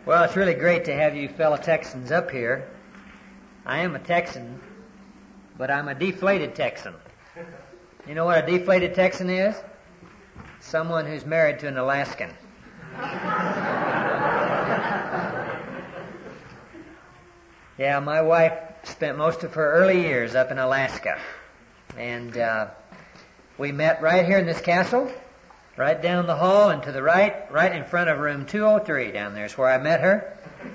Well, it's really great to have you fellow Texans up here. I am a Texan, but I'm a deflated Texan. You know what a deflated Texan is? Someone who's married to an Alaskan. Yeah, my wife spent most of her early years up in Alaska. And we met right here in this castle, right down the hall and to the right in front of room 203 down there is where I met her.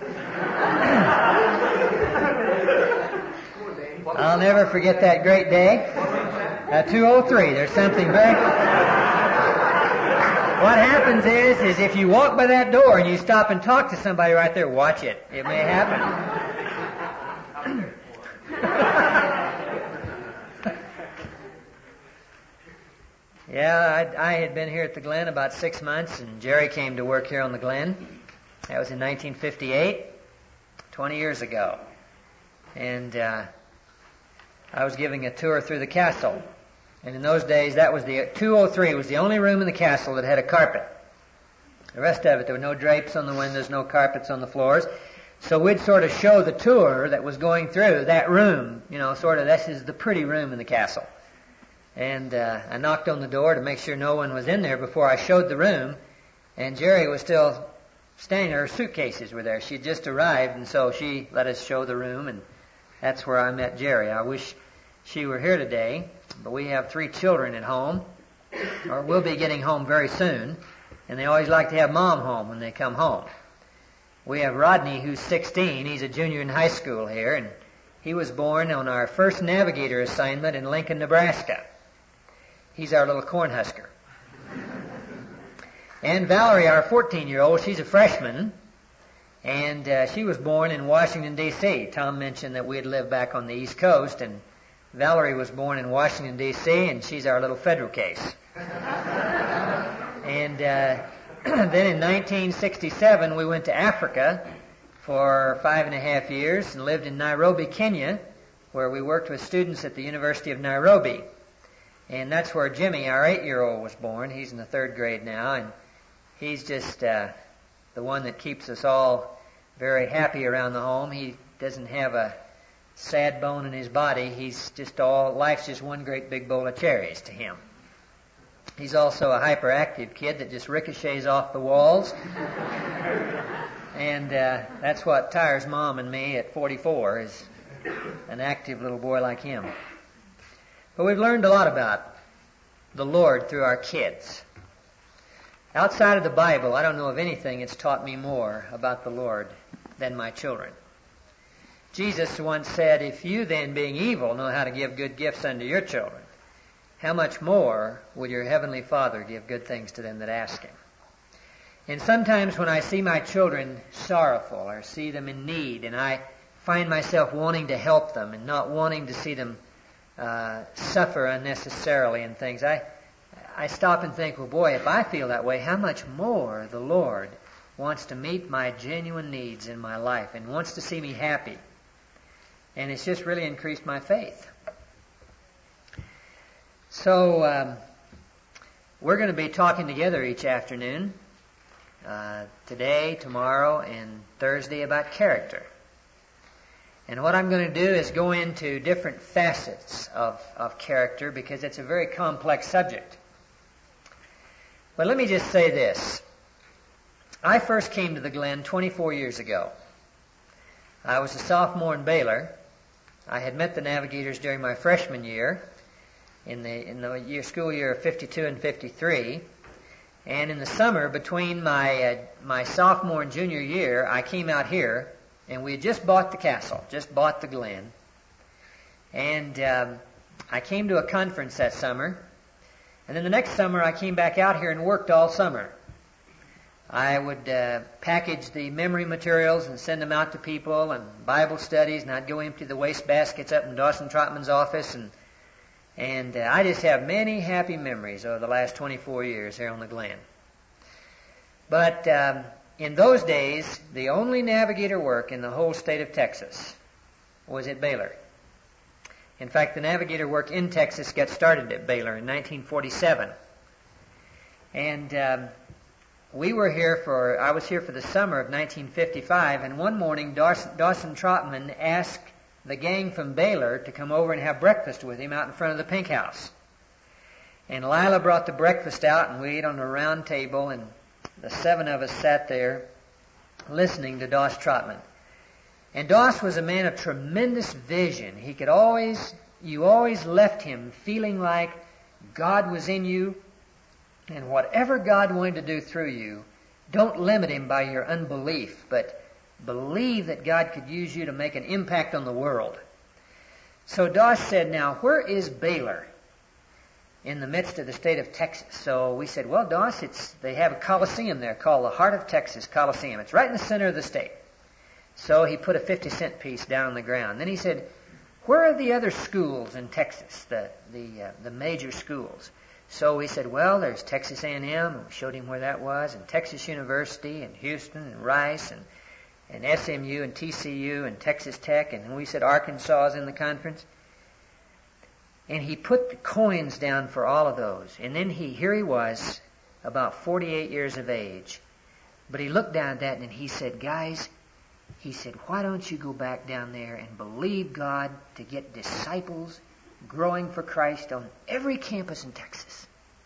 I'll never forget that great day. 203, there's something very... What happens is if you walk by that door and you stop and talk to somebody right there, watch it. It may happen. Yeah, I had been here at the Glen about 6 months, and Jerry came to work here on the Glen. That was in 1958, 20 years ago. And I was giving a tour through the castle. And in those days, that was the 203 was the only room in the castle that had a carpet. The rest of it, there were no drapes on the windows, no carpets on the floors. So we'd sort of show the tour that was going through that room, sort of this is the pretty room in the castle. And I knocked on the door to make sure no one was in there before I showed the room. And Jerry was still staying there. Her suitcases were there. She had just arrived, and so she let us show the room, and that's where I met Jerry. I wish she were here today, but we have 3 children at home, or we'll be getting home very soon, and they always like to have Mom home when they come home. We have Rodney, who's 16. He's a junior in high school here, and he was born on our first navigator assignment in Lincoln, Nebraska. He's our little cornhusker. And Valerie, our 14-year-old, she's a freshman, and she was born in Washington, D.C. Tom mentioned that we had lived back on the East Coast, and Valerie was born in Washington, D.C., and she's our little federal case. And then in 1967, we went to Africa for 5.5 years and lived in Nairobi, Kenya, where we worked with students at the University of Nairobi. And that's where Jimmy, our 8-year-old, was born. He's in the 3rd grade now, and he's just the one that keeps us all very happy around the home. He doesn't have a sad bone in his body. He's just life's just one great big bowl of cherries to him. He's also a hyperactive kid that just ricochets off the walls. And that's what tires Mom and me at 44, is an active little boy like him. But we've learned a lot about the Lord through our kids. Outside of the Bible, I don't know of anything that's taught me more about the Lord than my children. Jesus once said, "If you then, being evil, know how to give good gifts unto your children, how much more will your heavenly Father give good things to them that ask Him?" And sometimes when I see my children sorrowful or see them in need, and I find myself wanting to help them and not wanting to see them suffer unnecessarily and things, I stop and think, well, boy, if I feel that way, how much more the Lord wants to meet my genuine needs in my life and wants to see me happy. And it's just really increased my faith. So we're going to be talking together each afternoon, today, tomorrow, and Thursday, about character. And what I'm going to do is go into different facets of character, because it's a very complex subject. But let me just say this. I first came to the Glen 24 years ago. I was a sophomore in Baylor. I had met the navigators during my freshman year, in the school year of 52 and 53. And in the summer between my sophomore and junior year, I came out here, and we had just bought the castle, just bought the Glen. And I came to a conference that summer. And then the next summer, I came back out here and worked all summer. I would package the memory materials and send them out to people, and Bible studies, and I'd go empty the waste baskets up in Dawson Trotman's office. And I just have many happy memories over the last 24 years here on the Glen. But in those days, the only navigator work in the whole state of Texas was at Baylor. In fact, the navigator work in Texas got started at Baylor in 1947. And I was here for the summer of 1955, and one morning Dawson Trotman asked the gang from Baylor to come over and have breakfast with him out in front of the Pink House. And Lila brought the breakfast out, and we ate on a round table, and the 7 of us sat there listening to Doss Trotman. And Doss was a man of tremendous vision. You always left him feeling like God was in you, and whatever God wanted to do through you, don't limit him by your unbelief, but believe that God could use you to make an impact on the world. So Doss said, now, where is Baylor? In the midst of the state of Texas. So we said, well, Doss, they have a coliseum there called the Heart of Texas Coliseum. It's right in the center of the state. So he put a 50-cent piece down on the ground. Then he said, where are the other schools in Texas, the major schools? So we said, well, there's Texas A&M, and we showed him where that was, and Texas University, and Houston, and Rice, and SMU, and TCU, and Texas Tech, and we said Arkansas is in the conference. And he put the coins down for all of those. And then here he was, about 48 years of age. But he looked down at that and he said, guys, he said, why don't you go back down there and believe God to get disciples growing for Christ on every campus in Texas?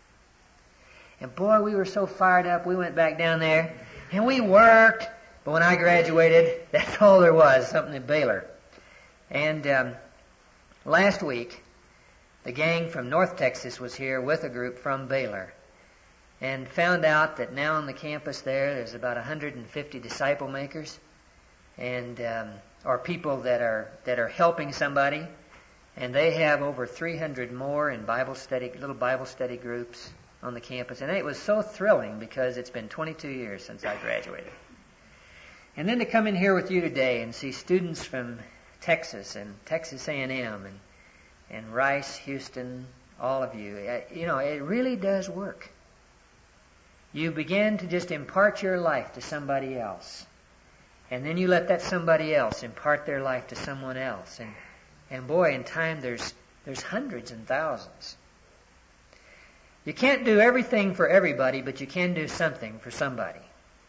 And boy, we were so fired up. We went back down there and we worked. But when I graduated, that's all there was, something at Baylor. And last week, the gang from North Texas was here with a group from Baylor and found out that now on the campus there's about 150 disciple makers and or people that are helping somebody, and they have over 300 more in little Bible study groups on the campus. And it was so thrilling because it's been 22 years since I graduated. And then to come in here with you today and see students from Texas and Texas A&M and Rice, Houston, all of you, it really does work. You begin to just impart your life to somebody else. And then you let that somebody else impart their life to someone else. And boy, in time there's hundreds and thousands. You can't do everything for everybody, but you can do something for somebody.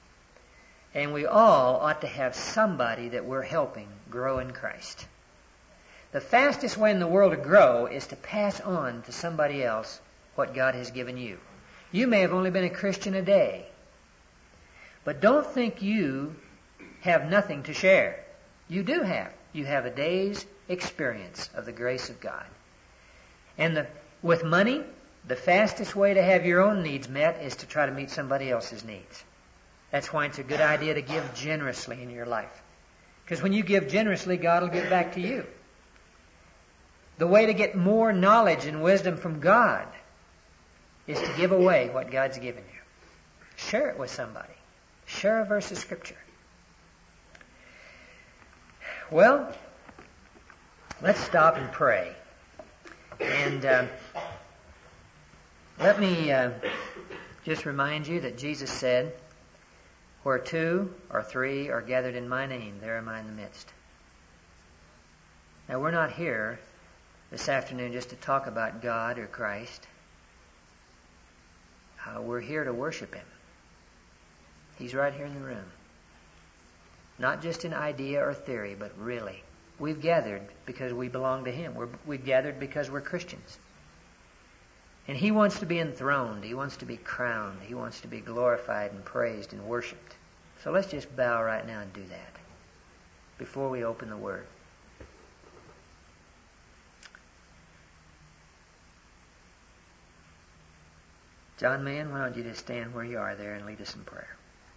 And we all ought to have somebody that we're helping grow in Christ. The fastest way in the world to grow is to pass on to somebody else what God has given you. You may have only been a Christian a day, but don't think you have nothing to share. You do have. You have a day's experience of the grace of God. And with money, the fastest way to have your own needs met is to try to meet somebody else's needs. That's why it's a good idea to give generously in your life. Because when you give generously, God will give back to you. The way to get more knowledge and wisdom from God is to give away what God's given you. Share it with somebody. Share a verse of Scripture. Well, let's stop and pray. And let me just remind you that Jesus said, where 2 or 3 are gathered in my name, there am I in the midst. Now, we're not here this afternoon just to talk about God or Christ. We're here to worship Him. He's right here in the room. Not just in idea or theory, but really. We've gathered because we belong to Him. We've gathered because we're Christians. And He wants to be enthroned. He wants to be crowned. He wants to be glorified and praised and worshipped. So let's just bow right now and do that before we open the Word. John Mann, why don't you just stand where you are there and lead us in prayer.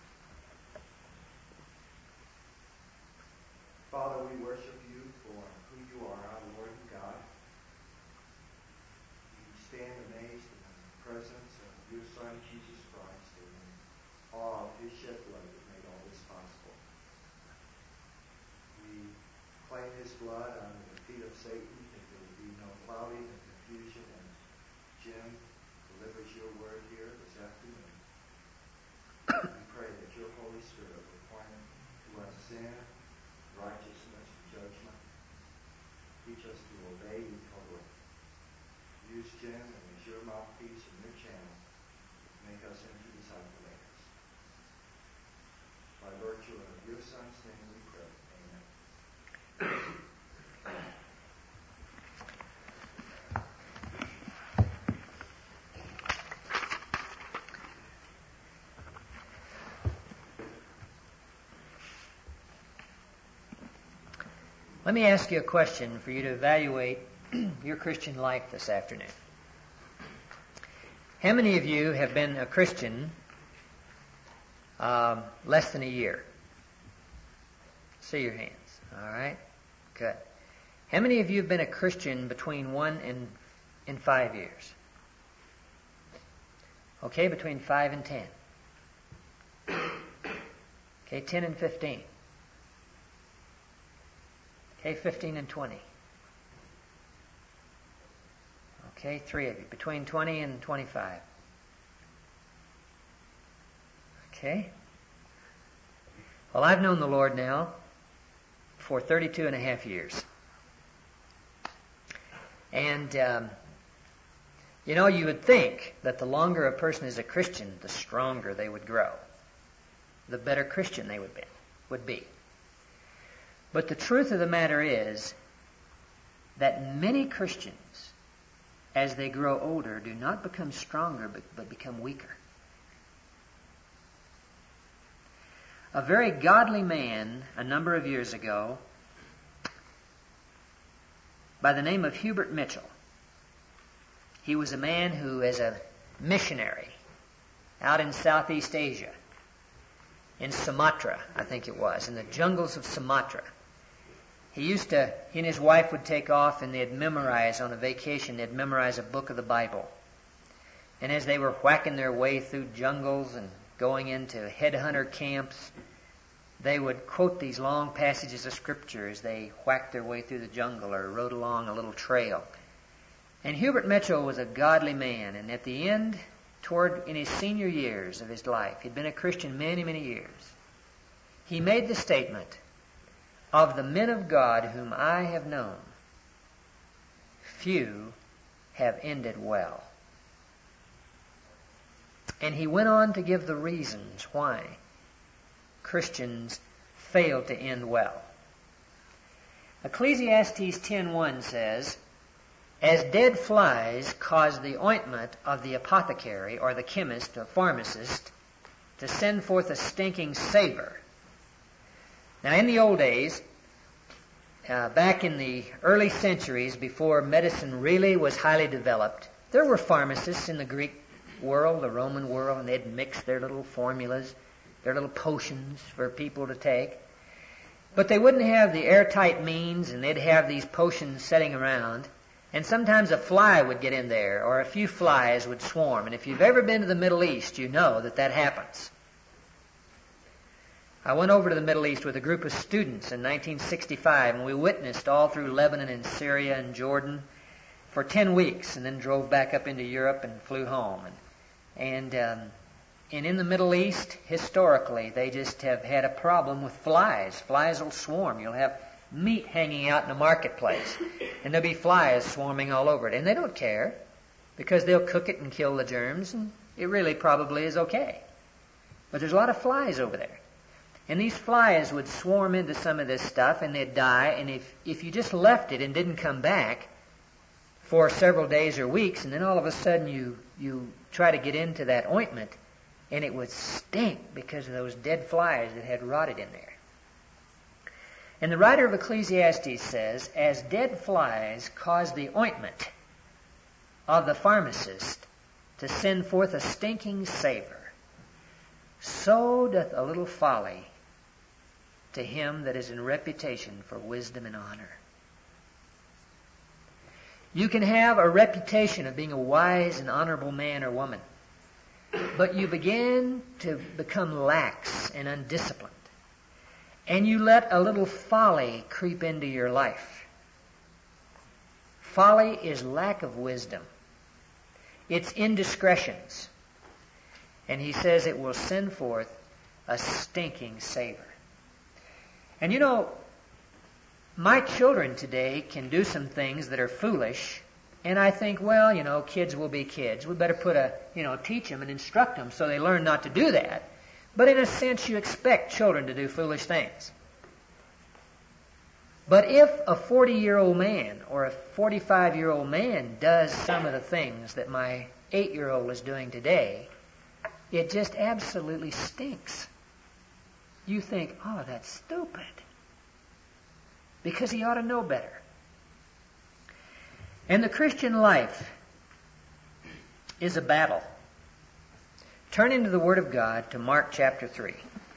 Father, we worship you for who you are, our Lord and God. We stand amazed in the presence of your Son, Jesus Christ, and in awe of his shed blood that made all this possible. We claim his blood under the feet of Satan, that there would be no clouding and confusion, and Jim delivers your word here this afternoon. We pray that your Holy Spirit will point to us sin, righteousness, and judgment. Teach us to obey you totally. Use Jim as your mouthpiece and your channel to make us into disciple makers. By virtue of your Son's name we pray. Amen. Let me ask you a question for you to evaluate your Christian life this afternoon. How many of you have been a Christian less than a year? See your hands. All right. Good. How many of you have been a Christian between 1 and 5 years? Okay, between 5 and 10. Okay, 10 and 15. Okay, 15 and 20. Okay, 3 of you. Between 20 and 25. Okay. Well, I've known the Lord now for 32 and a half years. And, you would think that the longer a person is a Christian, the stronger they would grow. The better Christian they would be. But the truth of the matter is that many Christians, as they grow older, do not become stronger, but become weaker. A very godly man a number of years ago by the name of Hubert Mitchell. He was a man who, as a missionary out in Southeast Asia, in Sumatra, I think it was, in the jungles of Sumatra, he and his wife would take off and they'd memorize on a vacation, they'd memorize a book of the Bible. And as they were whacking their way through jungles and going into headhunter camps, they would quote these long passages of Scripture as they whacked their way through the jungle or rode along a little trail. And Hubert Mitchell was a godly man, and at the end, in his senior years of his life, he'd been a Christian many, many years, he made the statement, "Of the men of God whom I have known, few have ended well." And he went on to give the reasons why Christians fail to end well. Ecclesiastes 10:1 says, "As dead flies cause the ointment of the apothecary or the chemist or pharmacist to send forth a stinking savor." Now, in the old days, back in the early centuries before medicine really was highly developed, there were pharmacists in the Greek world, the Roman world, and they'd mix their little formulas, their little potions for people to take. But they wouldn't have the airtight means, and they'd have these potions sitting around. And sometimes a fly would get in there, or a few flies would swarm. And if you've ever been to the Middle East, you know that happens. I went over to the Middle East with a group of students in 1965, and we witnessed all through Lebanon and Syria and Jordan for 10 weeks, and then drove back up into Europe and flew home. And in the Middle East, historically, they just have had a problem with flies. Flies will swarm. You'll have meat hanging out in the marketplace, and there'll be flies swarming all over it. And they don't care, because they'll cook it and kill the germs, and it really probably is okay. But there's a lot of flies over there. And these flies would swarm into some of this stuff, and they'd die. And if you just left it and didn't come back for several days or weeks, and then all of a sudden you try to get into that ointment, and it would stink because of those dead flies that had rotted in there. And the writer of Ecclesiastes says, "As dead flies cause the ointment of the pharmacist to send forth a stinking savor, so doth a little folly to him that is in reputation for wisdom and honor." You can have a reputation of being a wise and honorable man or woman, but you begin to become lax and undisciplined, and you let a little folly creep into your life. Folly is lack of wisdom. It's indiscretions. And he says it will send forth a stinking savor. And my children today can do some things that are foolish, and I think, well, kids will be kids. We better teach them and instruct them so they learn not to do that. But in a sense, you expect children to do foolish things. But if a 40-year-old man or a 45-year-old man does some of the things that my 8-year-old is doing today, it just absolutely stinks. You think, oh, that's stupid. Because he ought to know better. And the Christian life is a battle. Turn into the Word of God to Mark chapter 3.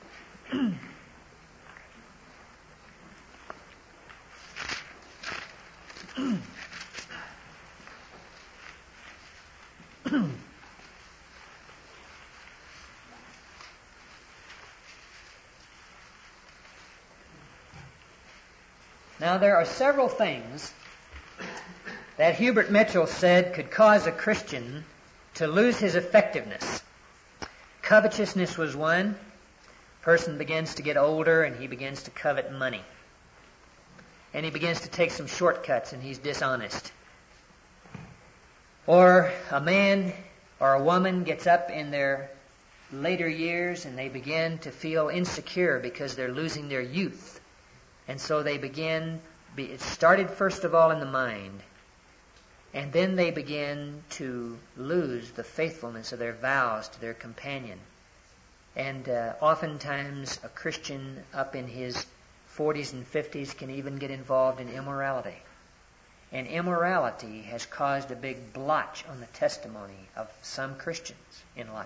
Now, there are several things that Hubert Mitchell said could cause a Christian to lose his effectiveness. Covetousness was one. A person begins to get older and he begins to covet money. And he begins to take some shortcuts and he's dishonest. Or a man or a woman gets up in their later years and they begin to feel insecure because they're losing their youth. And so they it started first of all in the mind. And then they begin to lose the faithfulness of their vows to their companion. And oftentimes a Christian up in his 40s and 50s can even get involved in immorality. And immorality has caused a big blotch on the testimony of some Christians in life.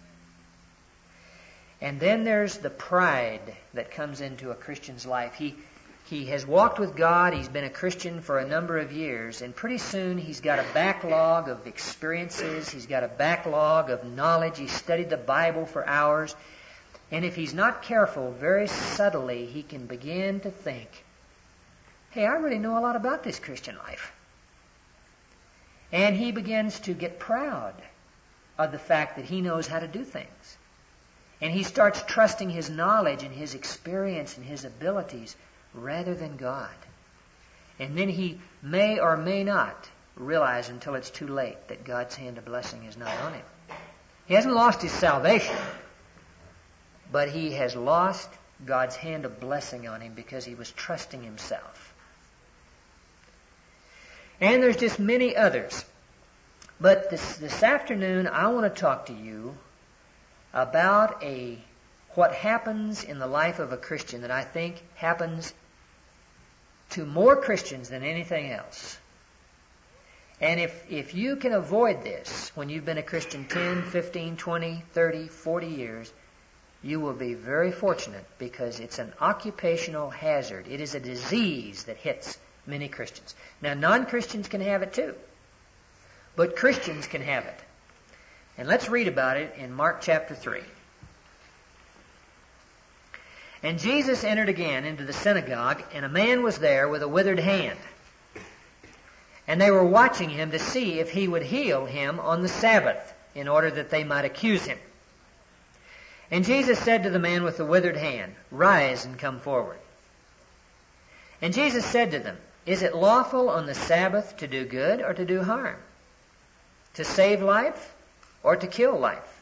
And then there's the pride that comes into a Christian's life. He has walked with God, he's been a Christian for a number of years, and pretty soon he's got a backlog of experiences, he's got a backlog of knowledge, he's studied the Bible for hours, and if he's not careful, very subtly he can begin to think, hey, I really know a lot about this Christian life. And he begins to get proud of the fact that he knows how to do things. And he starts trusting his knowledge and his experience and his abilities rather than God. And then he may or may not realize until it's too late that God's hand of blessing is not on him. He hasn't lost his salvation, but he has lost God's hand of blessing on him because he was trusting himself. And there's just many others. But this afternoon I want to talk to you about what happens in the life of a Christian that I think happens to more Christians than anything else. And if you can avoid this when you've been a Christian 10, 15, 20, 30, 40 years, you will be very fortunate because it's an occupational hazard. It is a disease that hits many Christians. Now, non-Christians can have it too, but Christians can have it. And let's read about it in Mark chapter 3. And Jesus entered again into the synagogue, and a man was there with a withered hand. And they were watching him to see if he would heal him on the Sabbath, in order that they might accuse him. And Jesus said to the man with the withered hand, "Rise and come forward." And Jesus said to them, "Is it lawful on the Sabbath to do good or to do harm? To save life or to kill life?"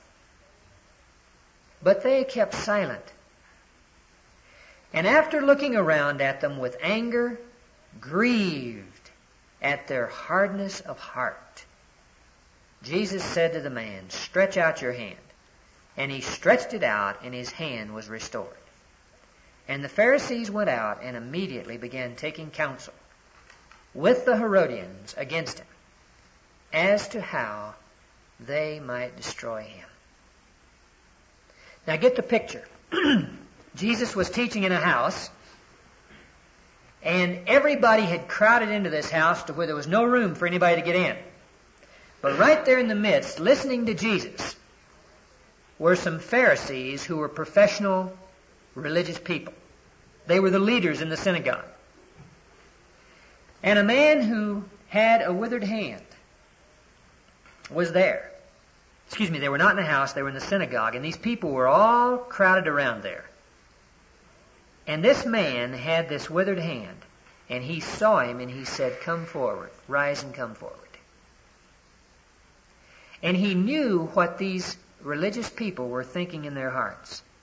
But they kept silent. And after looking around at them with anger, grieved at their hardness of heart, Jesus said to the man, "Stretch out your hand." And he stretched it out, and his hand was restored. And the Pharisees went out and immediately began taking counsel with the Herodians against him as to how they might destroy him. Now get the picture. Jesus was teaching in a house, and everybody had crowded into this house to where there was no room for anybody to get in. But right there in the midst, listening to Jesus, were some Pharisees who were professional religious people. They were the leaders in the synagogue. And a man who had a withered hand was there. They were not in the house, they were in the synagogue, and these people were all crowded around there. And this man had this withered hand, and he saw him and he said, "Come forward, rise and come forward." And he knew what these religious people were thinking in their hearts.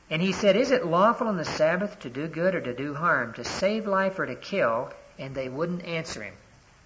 And he said, is it lawful on the Sabbath to do good or to do harm, to save life or to kill? And they wouldn't answer him.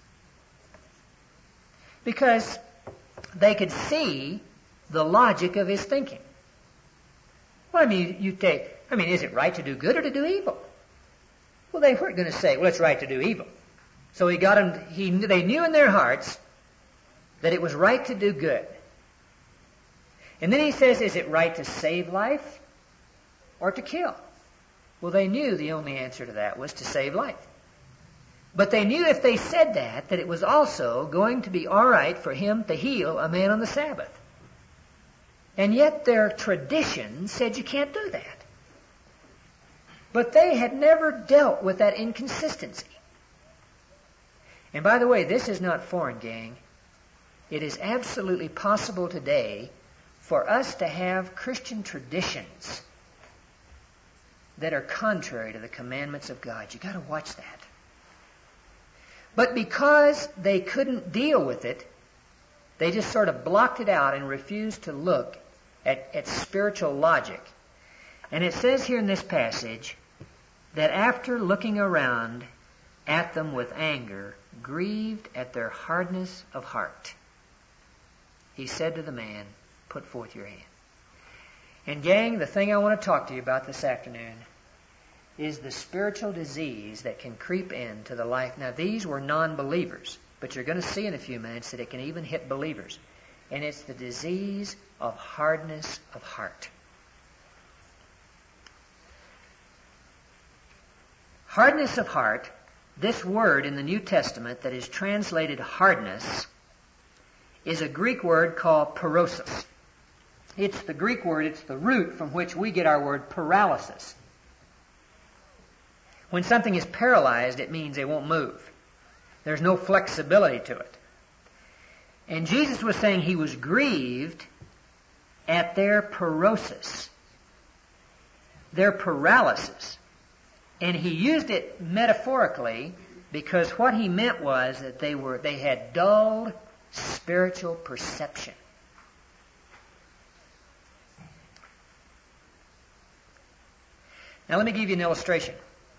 Because they could see the logic of his thinking. Well, I mean, is it right to do good or to do evil? Well, they weren't going to say, well, it's right to do evil. So he got them, they knew in their hearts that it was right to do good. And then he says, is it right to save life or to kill? Well, they knew the only answer to that was to save life. But they knew if they said that it was also going to be all right for him to heal a man on the Sabbath. And yet their tradition said you can't do that. But they had never dealt with that inconsistency. And by the way, this is not foreign, gang. It is absolutely possible today for us to have Christian traditions that are contrary to the commandments of God. You've got to watch that. But because they couldn't deal with it, they just sort of blocked it out and refused to look at spiritual logic. And it says here in this passage that after looking around at them with anger, grieved at their hardness of heart, he said to the man, put forth your hand. And gang, the thing I want to talk to you about this afternoon is the spiritual disease that can creep into the life. Now, these were non-believers, but you're going to see in a few minutes that it can even hit believers. And it's the disease of hardness of heart. Hardness of heart, this word in the New Testament that is translated hardness, is a Greek word called parosis. It's the Greek word, it's the root from which we get our word paralysis. When something is paralyzed, it means it won't move. There's no flexibility to it. And Jesus was saying he was grieved at their parosis, their paralysis. And he used it metaphorically because what he meant was that they had dulled spiritual perception. Now let me give you an illustration.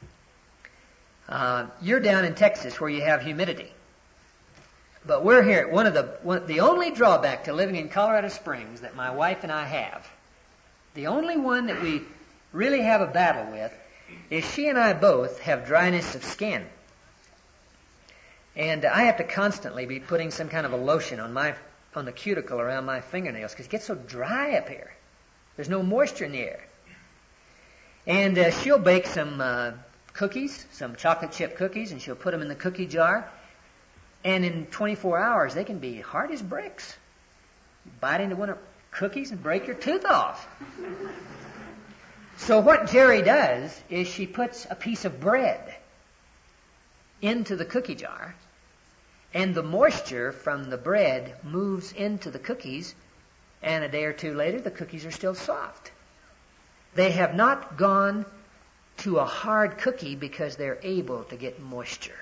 You're down in Texas where you have humidity. But we're here. The only drawback to living in Colorado Springs that my wife and I have, the only one that we really have a battle with, is she and I both have dryness of skin. And I have to constantly be putting some kind of a lotion on the cuticle around my fingernails because it gets so dry up here. There's no moisture in the air. And she'll bake some cookies, some chocolate chip cookies, and she'll put them in the cookie jar. And in 24 hours, they can be hard as bricks. You bite into one of the cookies and break your tooth off. So what Jerry does is she puts a piece of bread into the cookie jar, and the moisture from the bread moves into the cookies, and a day or two later, the cookies are still soft. They have not gone to a hard cookie because they're able to get moisture.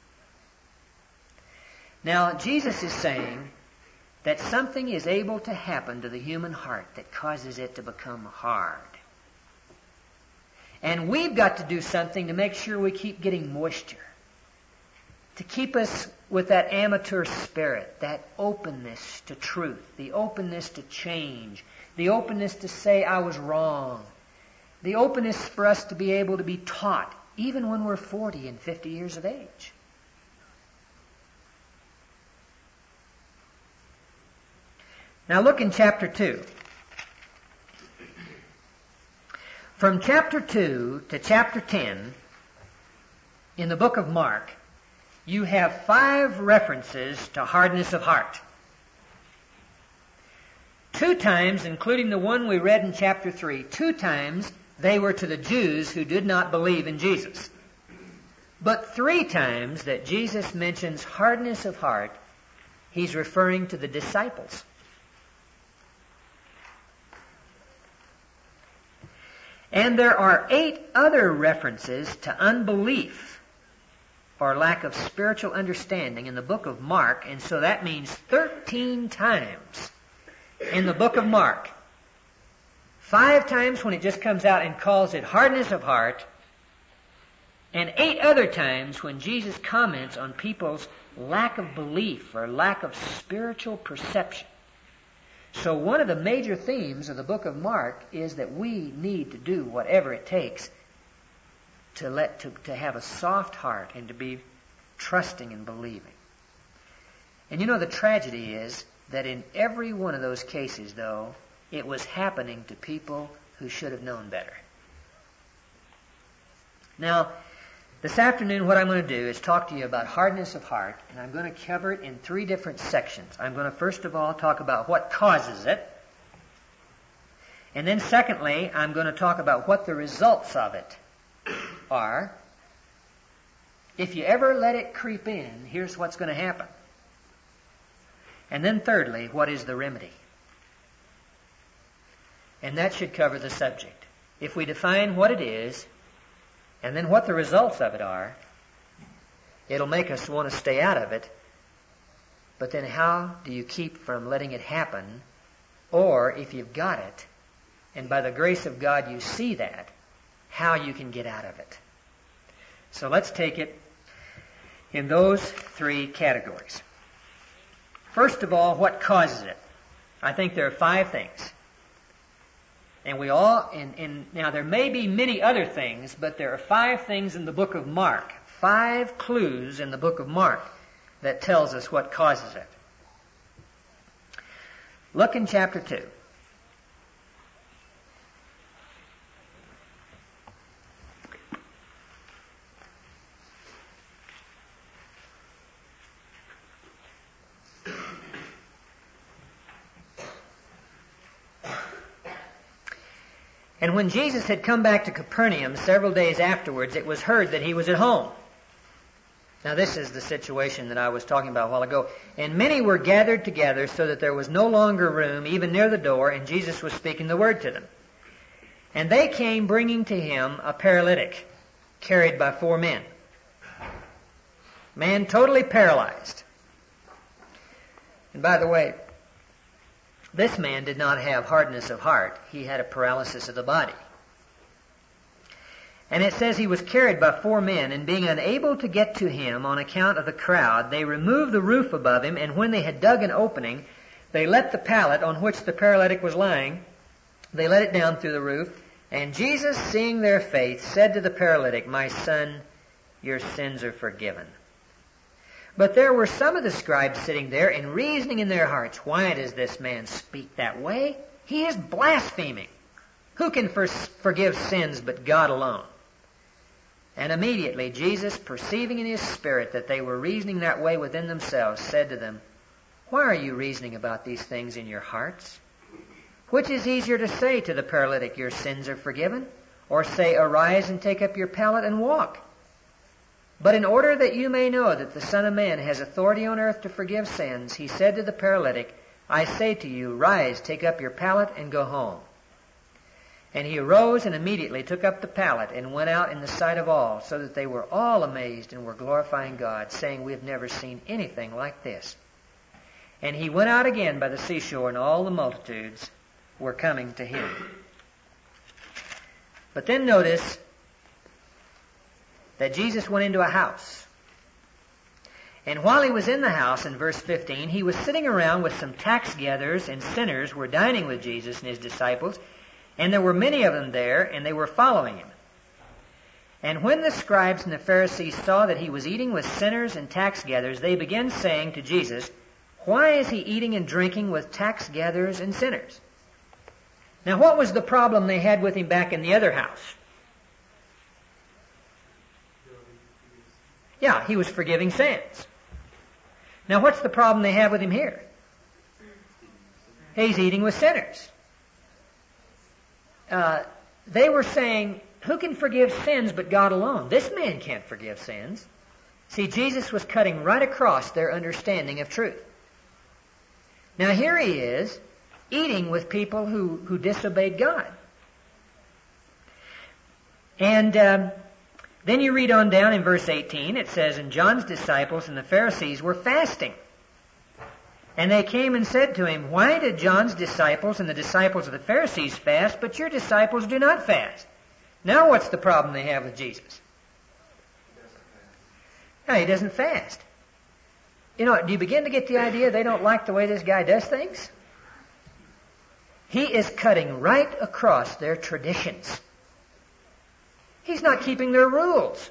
Now, Jesus is saying that something is able to happen to the human heart that causes it to become hard. And we've got to do something to make sure we keep getting moisture, to keep us with that amateur spirit, that openness to truth, the openness to change, the openness to say I was wrong, the openness for us to be able to be taught even when we're 40 and 50 years of age. Now look in chapter 2. From chapter 2 to chapter 10 in the book of Mark, you have 5 references to hardness of heart. 2 times, including the one we read in chapter 3, 2 times they were to the Jews who did not believe in Jesus. But 3 times that Jesus mentions hardness of heart, he's referring to the disciples. And there are 8 other references to unbelief or lack of spiritual understanding in the book of Mark, and so that means 13 times in the book of Mark 5 times when it just comes out and calls it hardness of heart, and 8 other times when Jesus comments on people's lack of belief or lack of spiritual perception. So one of the major themes of the book of Mark is that we need to do whatever it takes to have a soft heart and to be trusting and believing. And you know, the tragedy is that in every one of those cases, though, it was happening to people who should have known better. Now, this afternoon what I'm going to do is talk to you about hardness of heart, and I'm going to cover it in 3 different sections. I'm going to first of all talk about what causes it, and then secondly, I'm going to talk about what the results of it are. If you ever let it creep in, here's what's going to happen. And then thirdly, what is the remedy? And that should cover the subject. If we define what it is, and then what the results of it are, it'll make us want to stay out of it. But then how do you keep from letting it happen? Or if you've got it, and by the grace of God you see that, how you can get out of it. So let's take it in those 3 categories. First of all, what causes it? I think there are 5 things. And we all, now there may be many other things, but there are 5 things in the book of Mark, 5 clues in the book of Mark that tells us what causes it. Look in chapter 2. And when Jesus had come back to Capernaum several days afterwards, it was heard that he was at home. Now this is the situation that I was talking about a while ago. And many were gathered together so that there was no longer room, even near the door, and Jesus was speaking the word to them. And they came bringing to him a paralytic, carried by 4 men. Man totally paralyzed. And by the way, this man did not have hardness of heart. He had a paralysis of the body. And it says he was carried by 4 men, and being unable to get to him on account of the crowd, they removed the roof above him, and when they had dug an opening, they let the pallet on which the paralytic was lying, they let it down through the roof. And Jesus, seeing their faith, said to the paralytic, "My son, your sins are forgiven." But there were some of the scribes sitting there and reasoning in their hearts, "Why does this man speak that way? He is blaspheming. Who can forgive sins but God alone?" And immediately Jesus, perceiving in his spirit that they were reasoning that way within themselves, said to them, "Why are you reasoning about these things in your hearts? Which is easier to say to the paralytic, 'Your sins are forgiven,' or say, 'Arise and take up your pallet and walk'? But in order that you may know that the Son of Man has authority on earth to forgive sins, he said to the paralytic, 'I say to you, rise, take up your pallet, and go home.' And he arose and immediately took up the pallet and went out in the sight of all, so that they were all amazed and were glorifying God, saying, 'We have never seen anything like this.' And he went out again by the seashore, and all the multitudes were coming to him." But then notice that Jesus went into a house. And while he was in the house, in verse 15, he was sitting around with some tax gatherers and sinners were dining with Jesus and his disciples, and there were many of them there, and they were following him. And when the scribes and the Pharisees saw that he was eating with sinners and tax gatherers, they began saying to Jesus, "Why is he eating and drinking with tax gatherers and sinners?" Now what was the problem they had with him back in the other house? Yeah, he was forgiving sins. Now what's the problem they have with him here? He's eating with sinners. They were saying, "Who can forgive sins but God alone? This man can't forgive sins." See, Jesus was cutting right across their understanding of truth. Now here he is, eating with people who disobeyed God. And then you read on down in verse 18, it says, "And John's disciples and the Pharisees were fasting." And they came and said to him, "Why did John's disciples and the disciples of the Pharisees fast, but your disciples do not fast?" Now what's the problem they have with Jesus? No, he doesn't fast. You know, do you begin to get the idea they don't like the way this guy does things? He is cutting right across their traditions. He's not keeping their rules.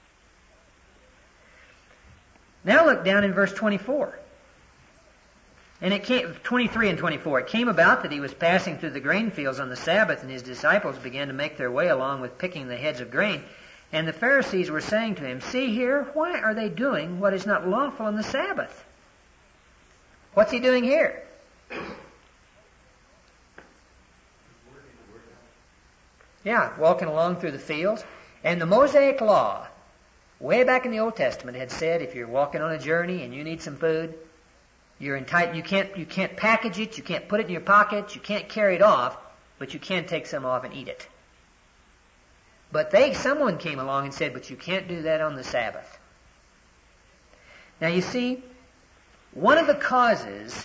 Now look down in verse 24. And it came, 23 and 24, it came about that he was passing through the grain fields on the Sabbath, and his disciples began to make their way along with picking the heads of grain. And the Pharisees were saying to him, "See here, why are they doing what is not lawful on the Sabbath?" What's he doing here? Yeah, walking along through the fields. And the Mosaic law, way back in the Old Testament, had said if you're walking on a journey and you need some food, you're entitled. You can't package it. You can't put it in your pocket. You can't carry it off, but you can take some off and eat it. But someone came along and said, "But you can't do that on the Sabbath." Now you see, one of the causes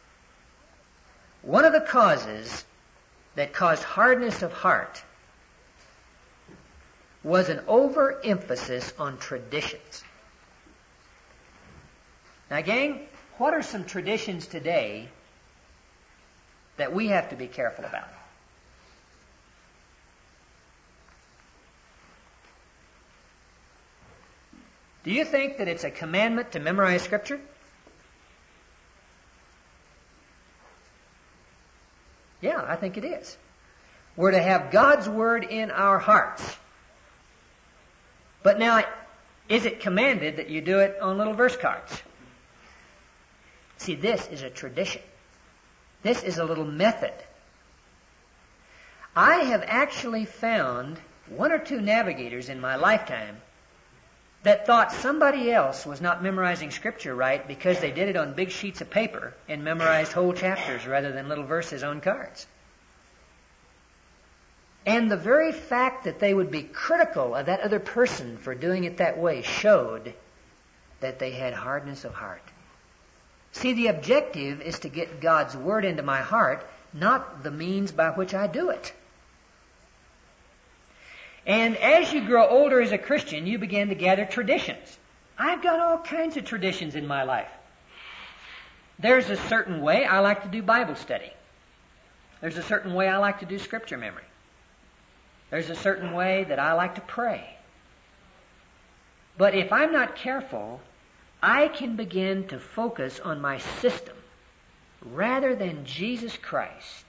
that caused hardness of heart was an overemphasis on traditions. Now, gang, what are some traditions today that we have to be careful about? Do you think that it's a commandment to memorize Scripture? Yeah, I think it is. We're to have God's Word in our hearts. But now, is it commanded that you do it on little verse cards? See, this is a tradition. This is a little method. I have actually found one or two navigators in my lifetime that thought somebody else was not memorizing Scripture right because they did it on big sheets of paper and memorized whole chapters rather than little verses on cards. And the very fact that they would be critical of that other person for doing it that way showed that they had hardness of heart. See, the objective is to get God's Word into my heart, not the means by which I do it. And as you grow older as a Christian, you begin to gather traditions. I've got all kinds of traditions in my life. There's a certain way I like to do Bible study. There's a certain way I like to do Scripture memory. There's a certain way that I like to pray. But if I'm not careful, I can begin to focus on my system rather than Jesus Christ.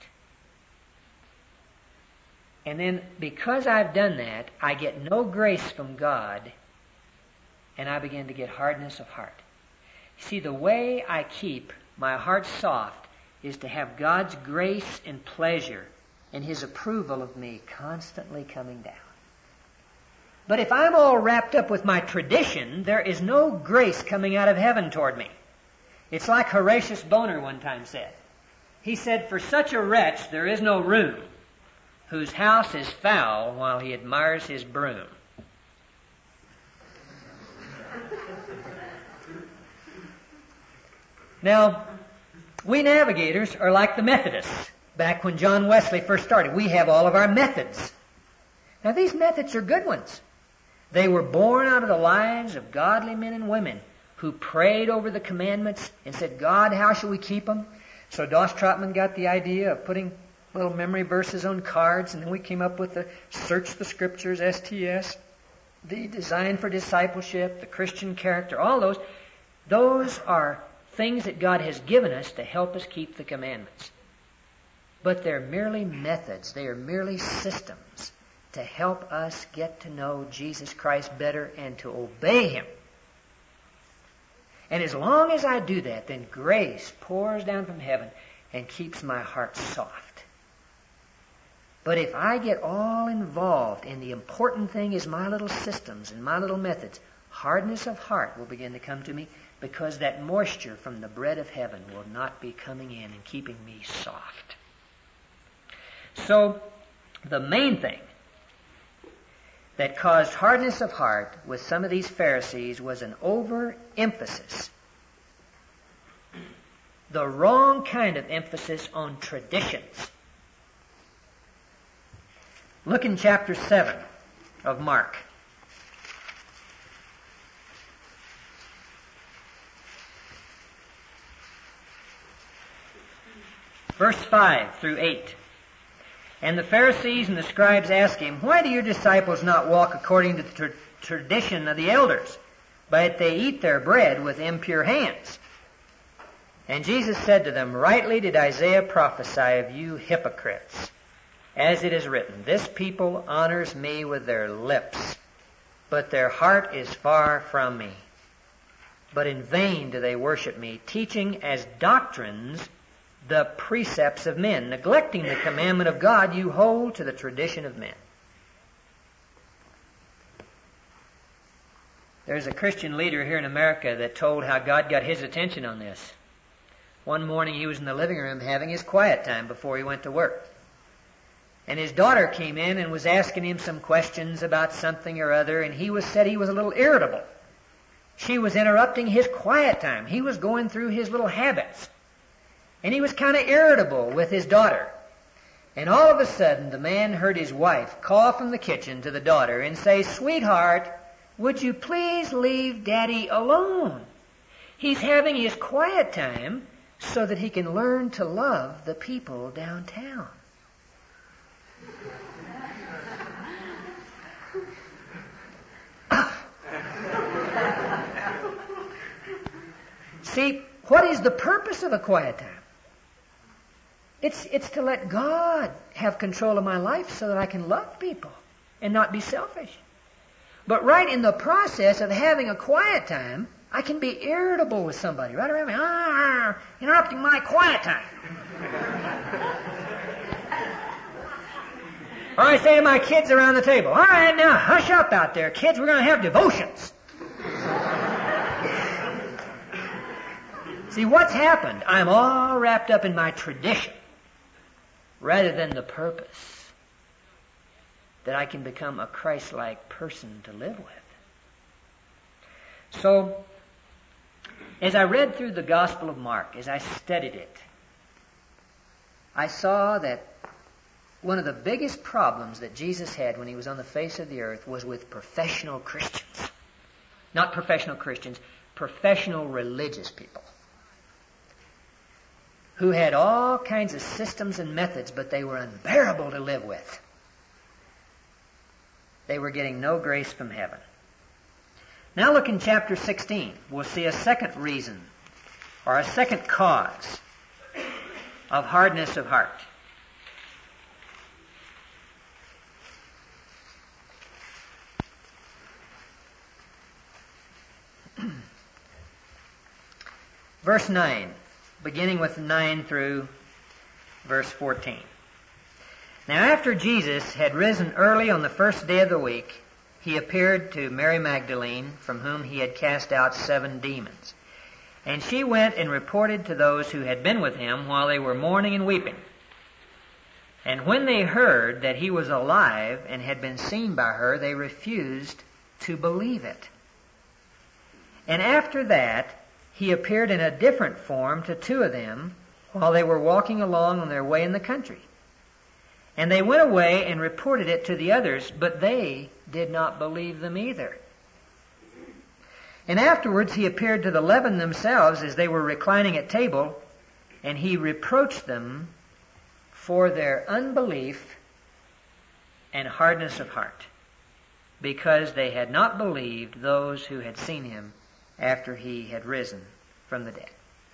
And then because I've done that, I get no grace from God, and I begin to get hardness of heart. See, the way I keep my heart soft is to have God's grace and pleasure and His approval of me constantly coming down. But if I'm all wrapped up with my tradition, there is no grace coming out of heaven toward me. It's like Horatius Bonar one time said. He said, "For such a wretch there is no room, whose house is foul while he admires his broom." Now, we navigators are like the Methodists. Back when John Wesley first started, we have all of our methods. Now, these methods are good ones. They were born out of the lives of godly men and women who prayed over the commandments and said, "God, how shall we keep them?" So Doss Trotman got the idea of putting little memory verses on cards, and then we came up with the Search the Scriptures, STS, the Design for Discipleship, the Christian Character, all those. Those are things that God has given us to help us keep the commandments. But they're merely methods. They are merely systems to help us get to know Jesus Christ better and to obey Him. And as long as I do that, then grace pours down from heaven and keeps my heart soft. But if I get all involved and the important thing is my little systems and my little methods, hardness of heart will begin to come to me because that moisture from the bread of heaven will not be coming in and keeping me soft. So, the main thing that caused hardness of heart with some of these Pharisees was an overemphasis. the wrong kind of emphasis on traditions. Look in chapter 7 of Mark. Verse 5 through 8. And the Pharisees and the scribes asked him, "Why do your disciples not walk according to the tradition of the elders, but they eat their bread with impure hands?" And Jesus said to them, "Rightly did Isaiah prophesy of you hypocrites, as it is written, this people honors me with their lips, but their heart is far from me. But in vain do they worship me, teaching as doctrines the precepts of men. Neglecting the commandment of God, you hold to the tradition of men." There's a Christian leader here in America that told how God got his attention on this. One morning he was in the living room having his quiet time before he went to work. And his daughter came in and was asking him some questions about something or other, and said he was a little irritable. She was interrupting his quiet time. He was going through his little habits. And he was kind of irritable with his daughter. And all of a sudden, the man heard his wife call from the kitchen to the daughter and say, "Sweetheart, would you please leave Daddy alone? He's having his quiet time so that he can learn to love the people downtown." See, what is the purpose of a quiet time? It's to let God have control of my life so that I can love people and not be selfish. But right in the process of having a quiet time, I can be irritable with somebody right around me, interrupting my quiet time. Or I say to my kids around the table, "All right, now hush up out there, kids, we're going to have devotions." See, what's happened? I'm all wrapped up in my tradition rather than the purpose that I can become a Christ-like person to live with. So, as I read through the Gospel of Mark, as I studied it, I saw that one of the biggest problems that Jesus had when he was on the face of the earth was with professional Christians. Not professional Christians, professional religious people, who had all kinds of systems and methods, but they were unbearable to live with. They were getting no grace from heaven. Now look in chapter 16. We'll see a second reason, or a second cause, of hardness of heart. Verse 9. Beginning with 9 through verse 14. Now after Jesus had risen early on the first day of the week, he appeared to Mary Magdalene, from whom he had cast out 7 demons. And she went and reported to those who had been with him while they were mourning and weeping. And when they heard that he was alive and had been seen by her, they refused to believe it. And after that, he appeared in a different form to 2 of them while they were walking along on their way in the country. And they went away and reported it to the others, but they did not believe them either. And afterwards he appeared to the 11 themselves as they were reclining at table, and he reproached them for their unbelief and hardness of heart, because they had not believed those who had seen him after he had risen from the dead.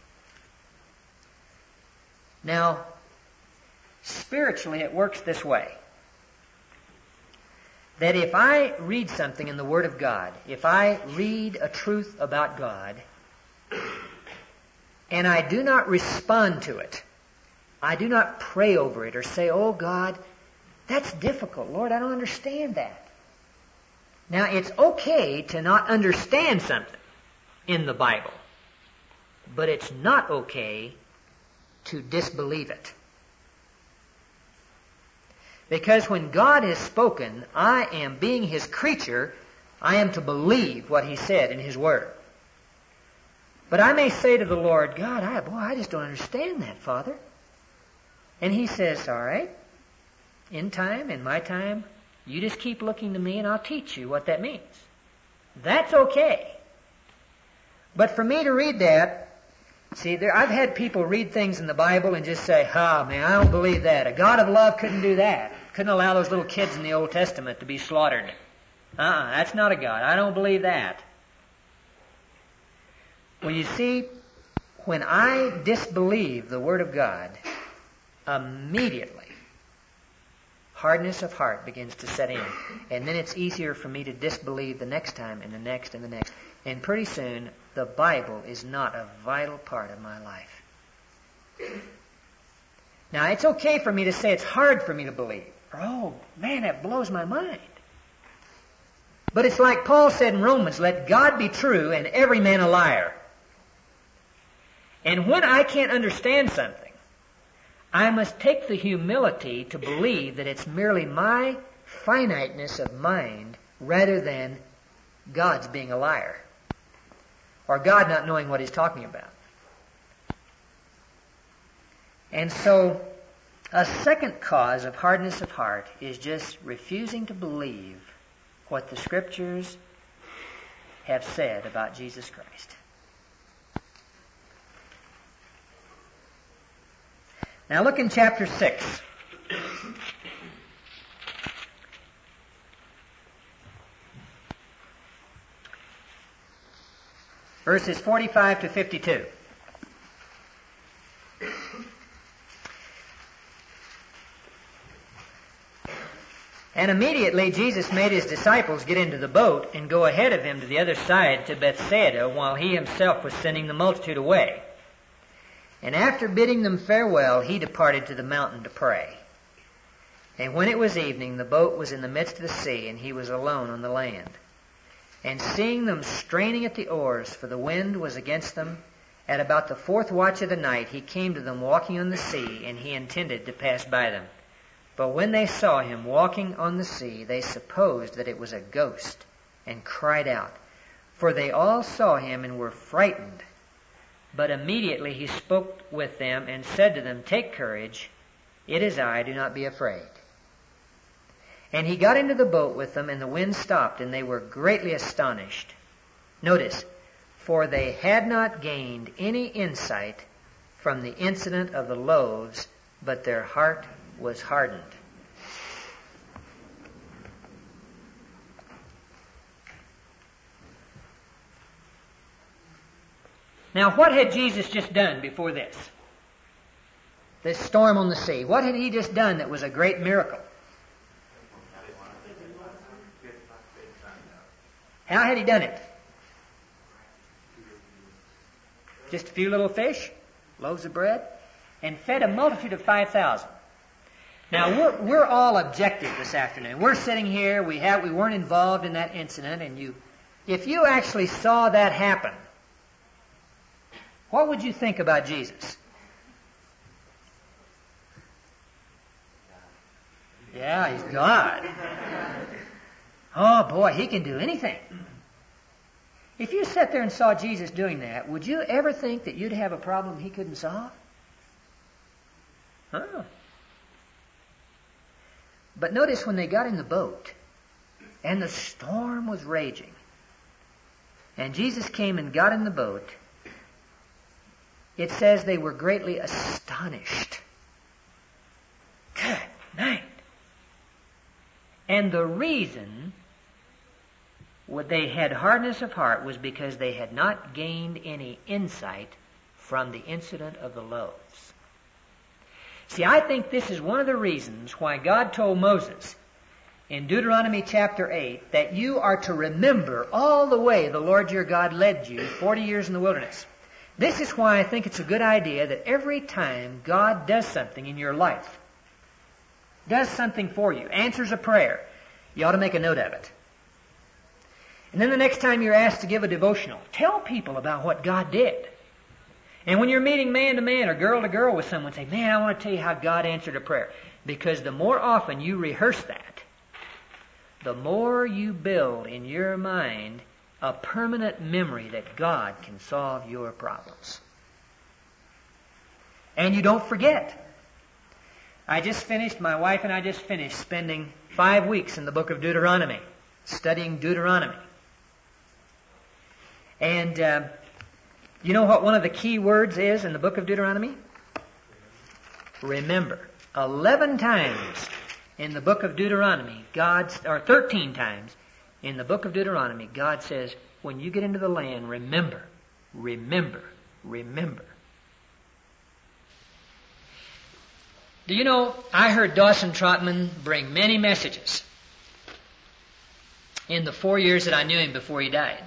Now, spiritually it works this way. That if I read something in the Word of God, if I read a truth about God, and I do not respond to it, I do not pray over it or say, "Oh God, that's difficult. Lord, I don't understand that." Now, it's okay to not understand something in the Bible, but it's not okay to disbelieve it. Because when God has spoken, I am, being His creature, I am to believe what He said in His Word. But I may say to the Lord, God, I just don't understand that, Father. And He says, all right, in my time, you just keep looking to me and I'll teach you what that means. That's okay. But for me to read that, see, I've had people read things in the Bible and just say, man, I don't believe that. A God of love couldn't do that. Couldn't allow those little kids in the Old Testament to be slaughtered. That's not a God. I don't believe that. Well, you see, when I disbelieve the Word of God, immediately hardness of heart begins to set in. And then it's easier for me to disbelieve the next time and the next and the next. And pretty soon, the Bible is not a vital part of my life. Now, it's okay for me to say it's hard for me to believe. Oh, man, that blows my mind. But it's like Paul said in Romans, let God be true and every man a liar. And when I can't understand something, I must take the humility to believe that it's merely my finiteness of mind rather than God's being a liar. Or God not knowing what He's talking about. And so, a second cause of hardness of heart is just refusing to believe what the Scriptures have said about Jesus Christ. Now look in chapter 6. Verses 45 to 52. And immediately Jesus made His disciples get into the boat and go ahead of Him to the other side to Bethsaida, while He Himself was sending the multitude away. And after bidding them farewell, He departed to the mountain to pray. And when it was evening, the boat was in the midst of the sea, and He was alone on the land. And seeing them straining at the oars, for the wind was against them, at about the 4th watch of the night, He came to them walking on the sea, and He intended to pass by them. But when they saw Him walking on the sea, they supposed that it was a ghost, and cried out. For they all saw Him and were frightened. But immediately He spoke with them and said to them, take courage, it is I, do not be afraid. And He got into the boat with them, and the wind stopped, and they were greatly astonished. Notice, for they had not gained any insight from the incident of the loaves, but their heart was hardened. Now, what had Jesus just done before this? This storm on the sea. What had He just done that was a great miracle? How had He done it? Just a few little fish, loaves of bread, and fed a multitude of 5,000. Now, we're all objective this afternoon. We're sitting here, we weren't involved in that incident, and if you actually saw that happen, what would you think about Jesus? Yeah, He's God. Oh boy, He can do anything. If you sat there and saw Jesus doing that, would you ever think that you'd have a problem He couldn't solve? But notice when they got in the boat, and the storm was raging, and Jesus came and got in the boat, it says they were greatly astonished. Good night. And the reason they had hardness of heart was because they had not gained any insight from the incident of the loaves. See, I think this is one of the reasons why God told Moses in Deuteronomy chapter 8 that you are to remember all the way the Lord your God led you 40 years in the wilderness. This is why I think it's a good idea that every time God does something in your life, does something for you, answers a prayer, you ought to make a note of it. And then the next time you're asked to give a devotional, tell people about what God did. And when you're meeting man to man or girl to girl with someone, say, man, I want to tell you how God answered a prayer. Because the more often you rehearse that, the more you build in your mind a permanent memory that God can solve your problems. And you don't forget. My wife and I just finished spending 5 weeks in the book of Deuteronomy, studying Deuteronomy. And you know what one of the key words is in the book of Deuteronomy? Remember. 11 times in the book of Deuteronomy, 13 times in the book of Deuteronomy, God says, when you get into the land, remember, remember, remember. Do you know, I heard Dawson Trotman bring many messages in the 4 years that I knew him before he died.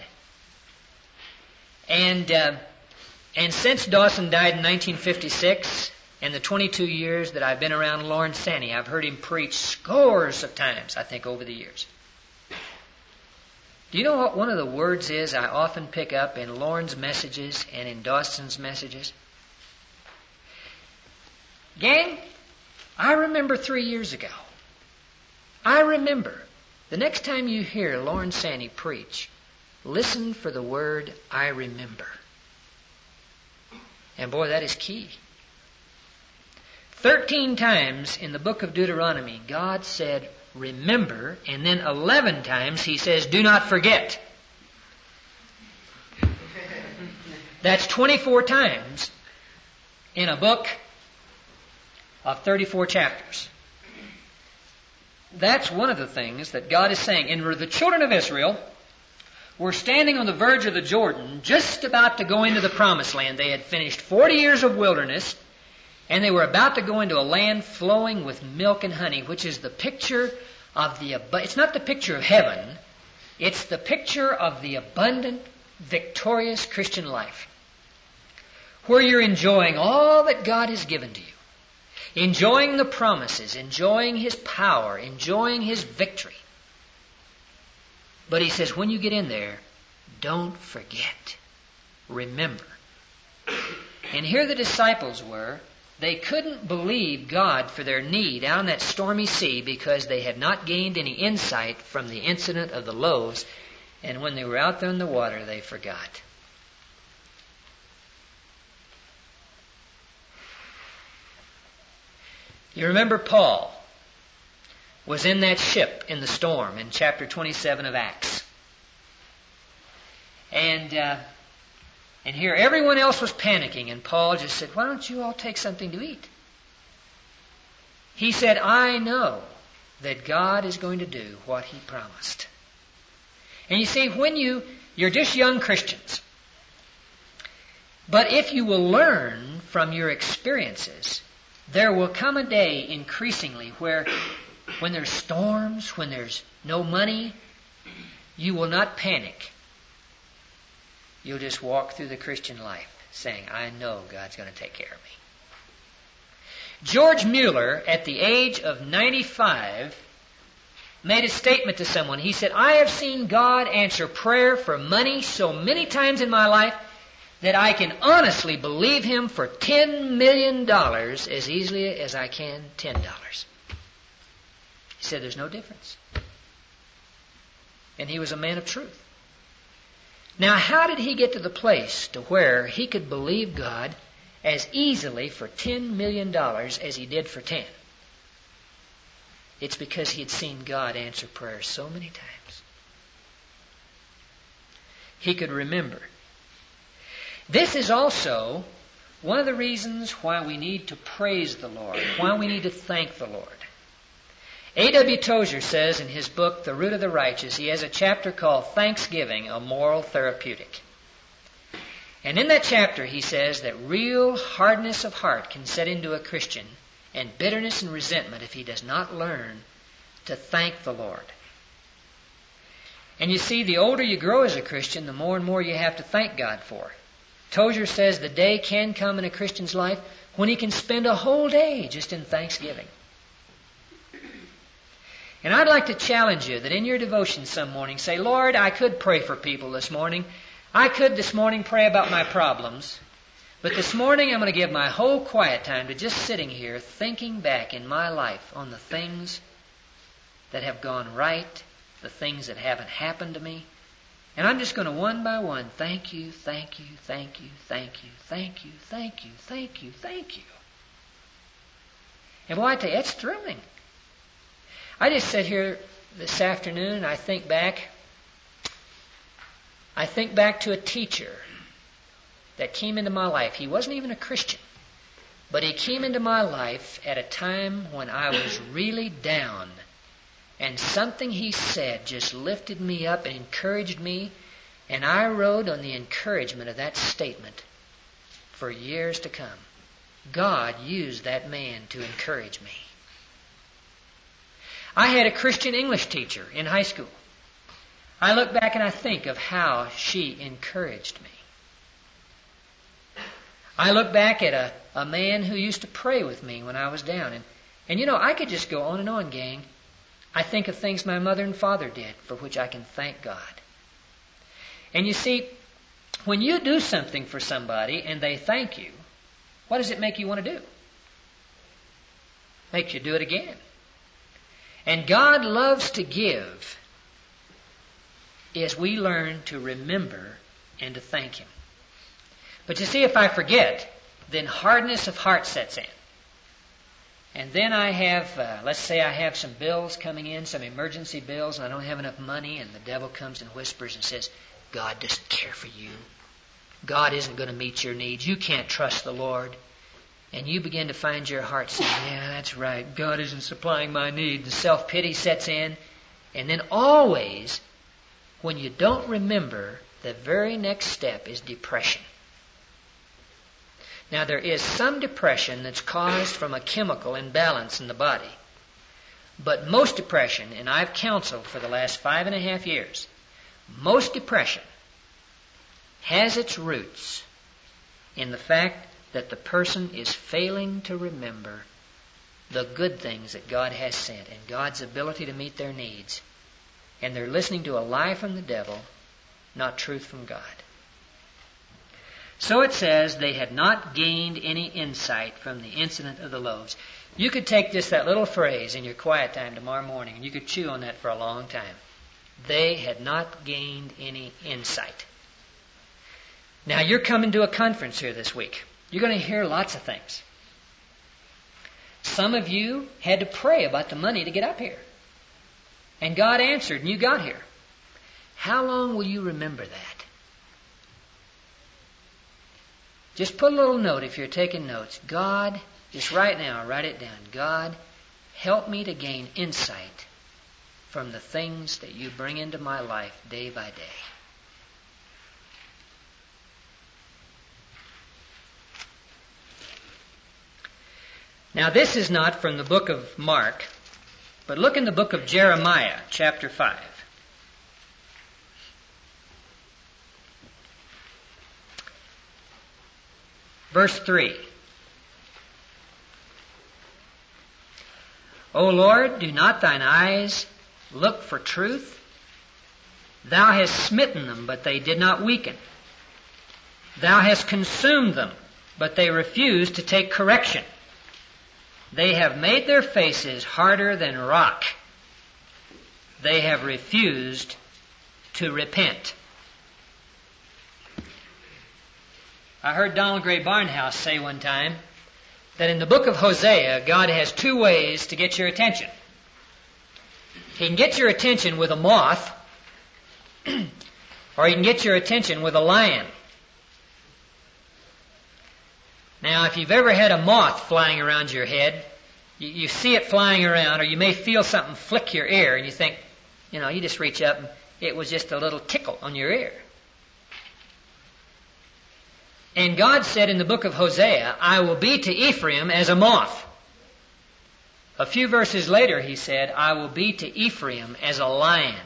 And since Dawson died in 1956, and the 22 years that I've been around Lawrence Sanney, I've heard him preach scores of times, I think, over the years. Do you know what one of the words is I often pick up in Lawrence's messages and in Dawson's messages? Gang, I remember 3 years ago. I remember. The next time you hear Lawrence Sanney preach, listen for the word, I remember. And boy, that is key. 13 times in the book of Deuteronomy, God said, remember, and then 11 times He says, do not forget. That's 24 times in a book of 34 chapters. That's one of the things that God is saying. And the children of Israel were standing on the verge of the Jordan, just about to go into the promised land. They had finished 40 years of wilderness, and they were about to go into a land flowing with milk and honey, which is the picture of it's not the picture of heaven, it's the picture of the abundant, victorious Christian life, where you're enjoying all that God has given to you, enjoying the promises, enjoying His power, enjoying His victory. But He says, when you get in there, don't forget. Remember. And here the disciples were. They couldn't believe God for their need out on that stormy sea because they had not gained any insight from the incident of the loaves. And when they were out there in the water, they forgot. You remember Paul was in that ship in the storm in chapter 27 of Acts. And here everyone else was panicking, and Paul just said, why don't you all take something to eat? He said, I know that God is going to do what He promised. And you see, when you're just young Christians, but if you will learn from your experiences, there will come a day increasingly where when there's storms, when there's no money, you will not panic. You'll just walk through the Christian life saying, I know God's going to take care of me. George Mueller, at the age of 95, made a statement to someone. He said, I have seen God answer prayer for money so many times in my life that I can honestly believe Him for $10 million as easily as I can $10. He said, there's no difference. And he was a man of truth. Now, how did he get to the place to where he could believe God as easily for $10 million as he did for 10? It's because he had seen God answer prayer so many times. He could remember. This is also one of the reasons why we need to praise the Lord, why we need to thank the Lord. A.W. Tozer says in his book, The Root of the Righteous, he has a chapter called Thanksgiving, a Moral Therapeutic. And in that chapter he says that real hardness of heart can set into a Christian and bitterness and resentment if he does not learn to thank the Lord. And you see, the older you grow as a Christian, the more and more you have to thank God for. Tozer says the day can come in a Christian's life when he can spend a whole day just in thanksgiving. And I'd like to challenge you that in your devotion some morning, say, Lord, I could pray for people this morning. I could this morning pray about my problems. But this morning I'm going to give my whole quiet time to just sitting here thinking back in my life on the things that have gone right, the things that haven't happened to me, And I'm just going to one by one, thank you, thank you, thank you, thank you, thank you, thank you, thank you, thank you. And boy, I tell you, it's thrilling. I just sit here this afternoon and I think back to a teacher that came into my life. He wasn't even a Christian, but he came into my life at a time when I was really down. And something he said just lifted me up and encouraged me. And I rode on the encouragement of that statement for years to come. God used that man to encourage me. I had a Christian English teacher in high school. I look back and I think of how she encouraged me. I look back at a man who used to pray with me when I was down. And you know, I could just go on and on, gang. I think of things my mother and father did for which I can thank God. And you see, when you do something for somebody and they thank you, what does it make you want to do? Makes you do it again. And God loves to give as we learn to remember and to thank Him. But you see, if I forget, then hardness of heart sets in. And then I have, let's say I have some bills coming in, some emergency bills, and I don't have enough money, and the devil comes and whispers and says, God doesn't care for you. God isn't going to meet your needs. You can't trust the Lord. And you begin to find your heart saying, yeah, that's right. God isn't supplying my needs. The self-pity sets in. And then always, when you don't remember, the very next step is depression. Now, there is some depression that's caused from a chemical imbalance in the body. But most depression, and I've counseled for the last 5.5 years, most depression has its roots in the fact that the person is failing to remember the good things that God has sent and God's ability to meet their needs. And they're listening to a lie from the devil, not truth from God. So it says they had not gained any insight from the incident of the loaves. You could take just that little phrase in your quiet time tomorrow morning, and you could chew on that for a long time. They had not gained any insight. Now, you're coming to a conference here this week. You're going to hear lots of things. Some of you had to pray about the money to get up here. And God answered, and you got here. How long will you remember that? Just put a little note if you're taking notes. God, just right now, write it down. God, help me to gain insight from the things that you bring into my life day by day. Now, this is not from the book of Mark, but look in the book of Jeremiah, chapter 5. Verse 3. O Lord, do not thine eyes look for truth? Thou hast smitten them, but they did not weaken. Thou hast consumed them, but they refused to take correction. They have made their faces harder than rock. They have refused to repent. I heard Donald Gray Barnhouse say one time that in the book of Hosea, God has two ways to get your attention. He can get your attention with a moth, or he can get your attention with a lion. Now, if you've ever had a moth flying around your head, you see it flying around, or you may feel something flick your ear, and you think, you just reach up, and it was just a little tickle on your ear. And God said in the book of Hosea, I will be to Ephraim as a moth. A few verses later, he said, I will be to Ephraim as a lion.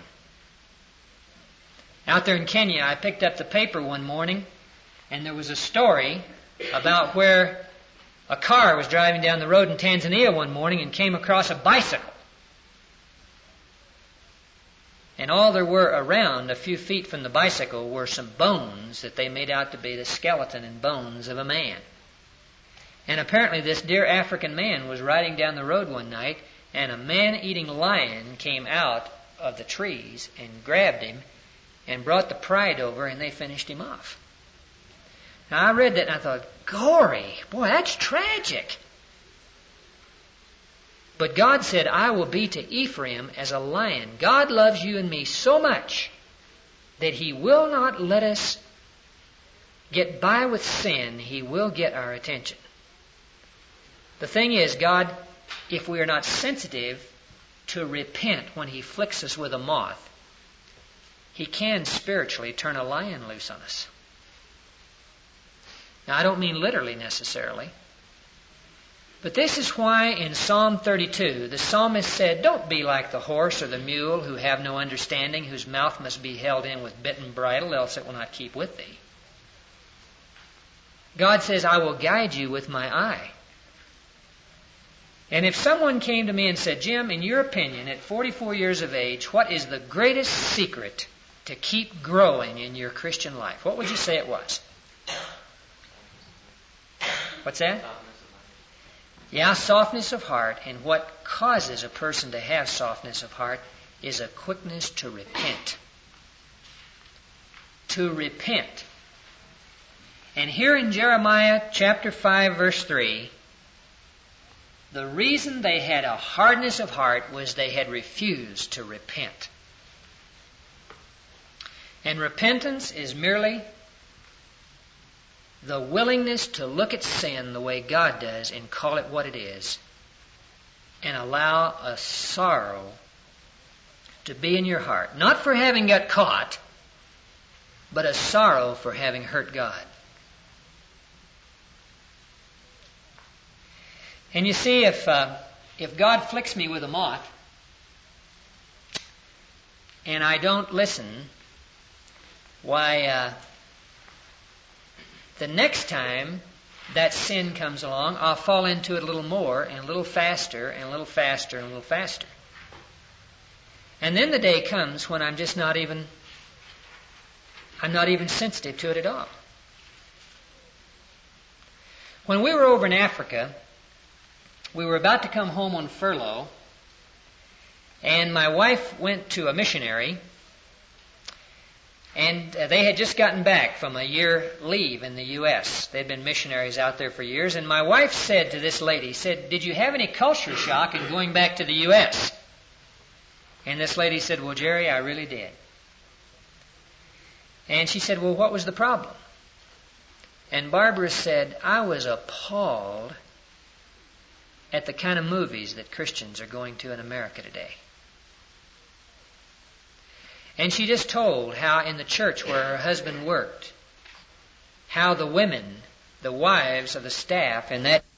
Out there in Kenya, I picked up the paper one morning, and there was a story about where a car was driving down the road in Tanzania one morning and came across a bicycle. And all there were around, a few feet from the bicycle, were some bones that they made out to be the skeleton and bones of a man. And apparently this dear African man was riding down the road one night, and a man-eating lion came out of the trees and grabbed him and brought the pride over, and they finished him off. Now, I read that and I thought, glory, boy, that's tragic. But God said, I will be to Ephraim as a lion. God loves you and me so much that He will not let us get by with sin. He will get our attention. The thing is, God, if we are not sensitive to repent when He flicks us with a moth, He can spiritually turn a lion loose on us. Now, I don't mean literally necessarily. But this is why in Psalm 32, the psalmist said, don't be like the horse or the mule who have no understanding, whose mouth must be held in with bit and bridle, else it will not keep with thee. God says, I will guide you with my eye. And if someone came to me and said, Jim, in your opinion, at 44 years of age, what is the greatest secret to keep growing in your Christian life? What would you say it was? What's that? Yeah, softness of heart. And what causes a person to have softness of heart is a quickness to repent. To repent. And here in Jeremiah chapter 5, verse 3, the reason they had a hardness of heart was they had refused to repent. And repentance is merely the willingness to look at sin the way God does and call it what it is, and allow a sorrow to be in your heart. Not for having got caught, but a sorrow for having hurt God. And you see, if God flicks me with a moth, and I don't listen, why, the next time that sin comes along, I'll fall into it a little more, and a little faster, and a little faster, and a little faster. And then the day comes when I'm not even sensitive to it at all. When we were over in Africa, we were about to come home on furlough, and my wife went to a missionary, and they had just gotten back from a year leave in the U.S. They'd been missionaries out there for years, and my wife said to this lady, did you have any culture shock in going back to the U.S.? And this lady said, well, Jerry, I really did. And she said, well, what was the problem? And Barbara said, I was appalled at the kind of movies that Christians are going to in America today. And she just told how in the church where her husband worked, how the women, the wives of the staff in that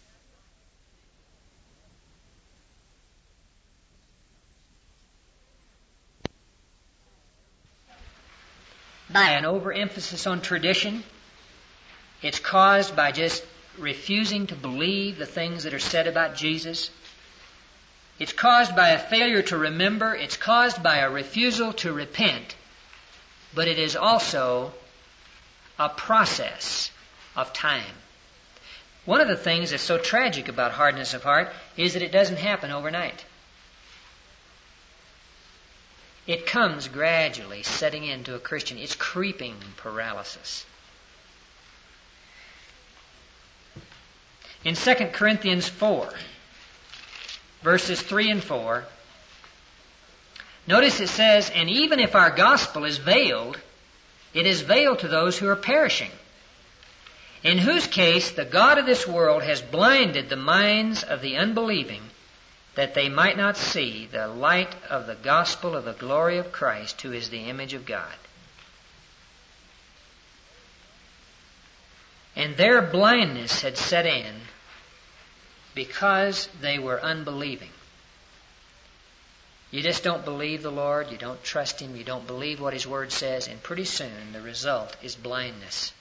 by an overemphasis on tradition. It's caused by just refusing to believe the things that are said about Jesus. It's caused by a failure to remember. It's caused by a refusal to repent. But it is also a process of time. One of the things that's so tragic about hardness of heart is that it doesn't happen overnight. It comes gradually setting into a Christian. It's creeping paralysis. In 2 Corinthians 4, verses 3 and 4, notice it says, and even if our gospel is veiled, it is veiled to those who are perishing, in whose case the God of this world has blinded the minds of the unbelieving, that they might not see the light of the gospel of the glory of Christ, who is the image of God. And their blindness had set in because they were unbelieving. You just don't believe the Lord, you don't trust Him, you don't believe what His Word says, and pretty soon the result is blindness.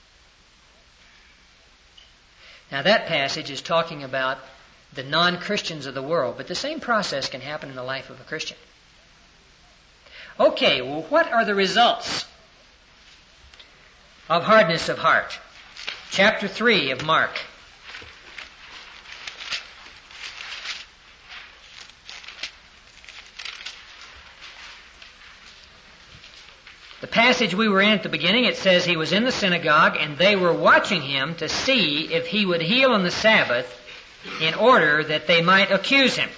Now that passage is talking about the non-Christians of the world, but the same process can happen in the life of a Christian. Okay, well, what are the results of hardness of heart? Chapter 3 of Mark. The passage we were in at the beginning, it says he was in the synagogue and they were watching him to see if he would heal on the Sabbath in order that they might accuse him.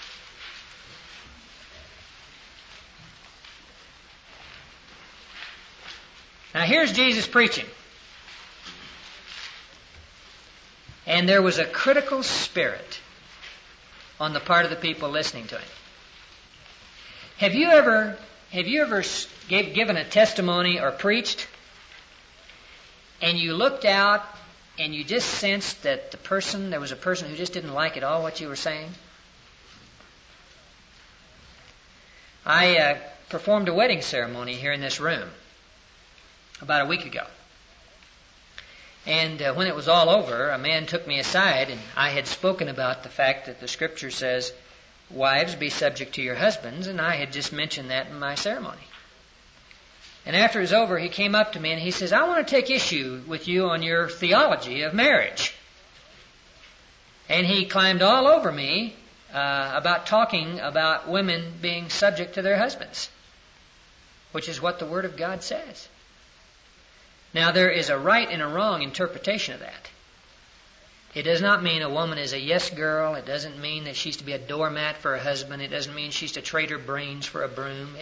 Now here's Jesus preaching. And there was a critical spirit on the part of the people listening to him. Have you ever given a testimony or preached, and you looked out and you just sensed that there was a person who just didn't like at all what you were saying? I performed a wedding ceremony here in this room about a week ago. And when it was all over, a man took me aside, and I had spoken about the fact that the Scripture says, "Wives, be subject to your husbands," and I had just mentioned that in my ceremony. And after it was over, he came up to me and he says, "I want to take issue with you on your theology of marriage." And he climbed all over me about talking about women being subject to their husbands, which is what the Word of God says. Now, there is a right and a wrong interpretation of that. It does not mean a woman is a yes girl. It doesn't mean that she's to be a doormat for her husband. It doesn't mean she's to trade her brains for a broom.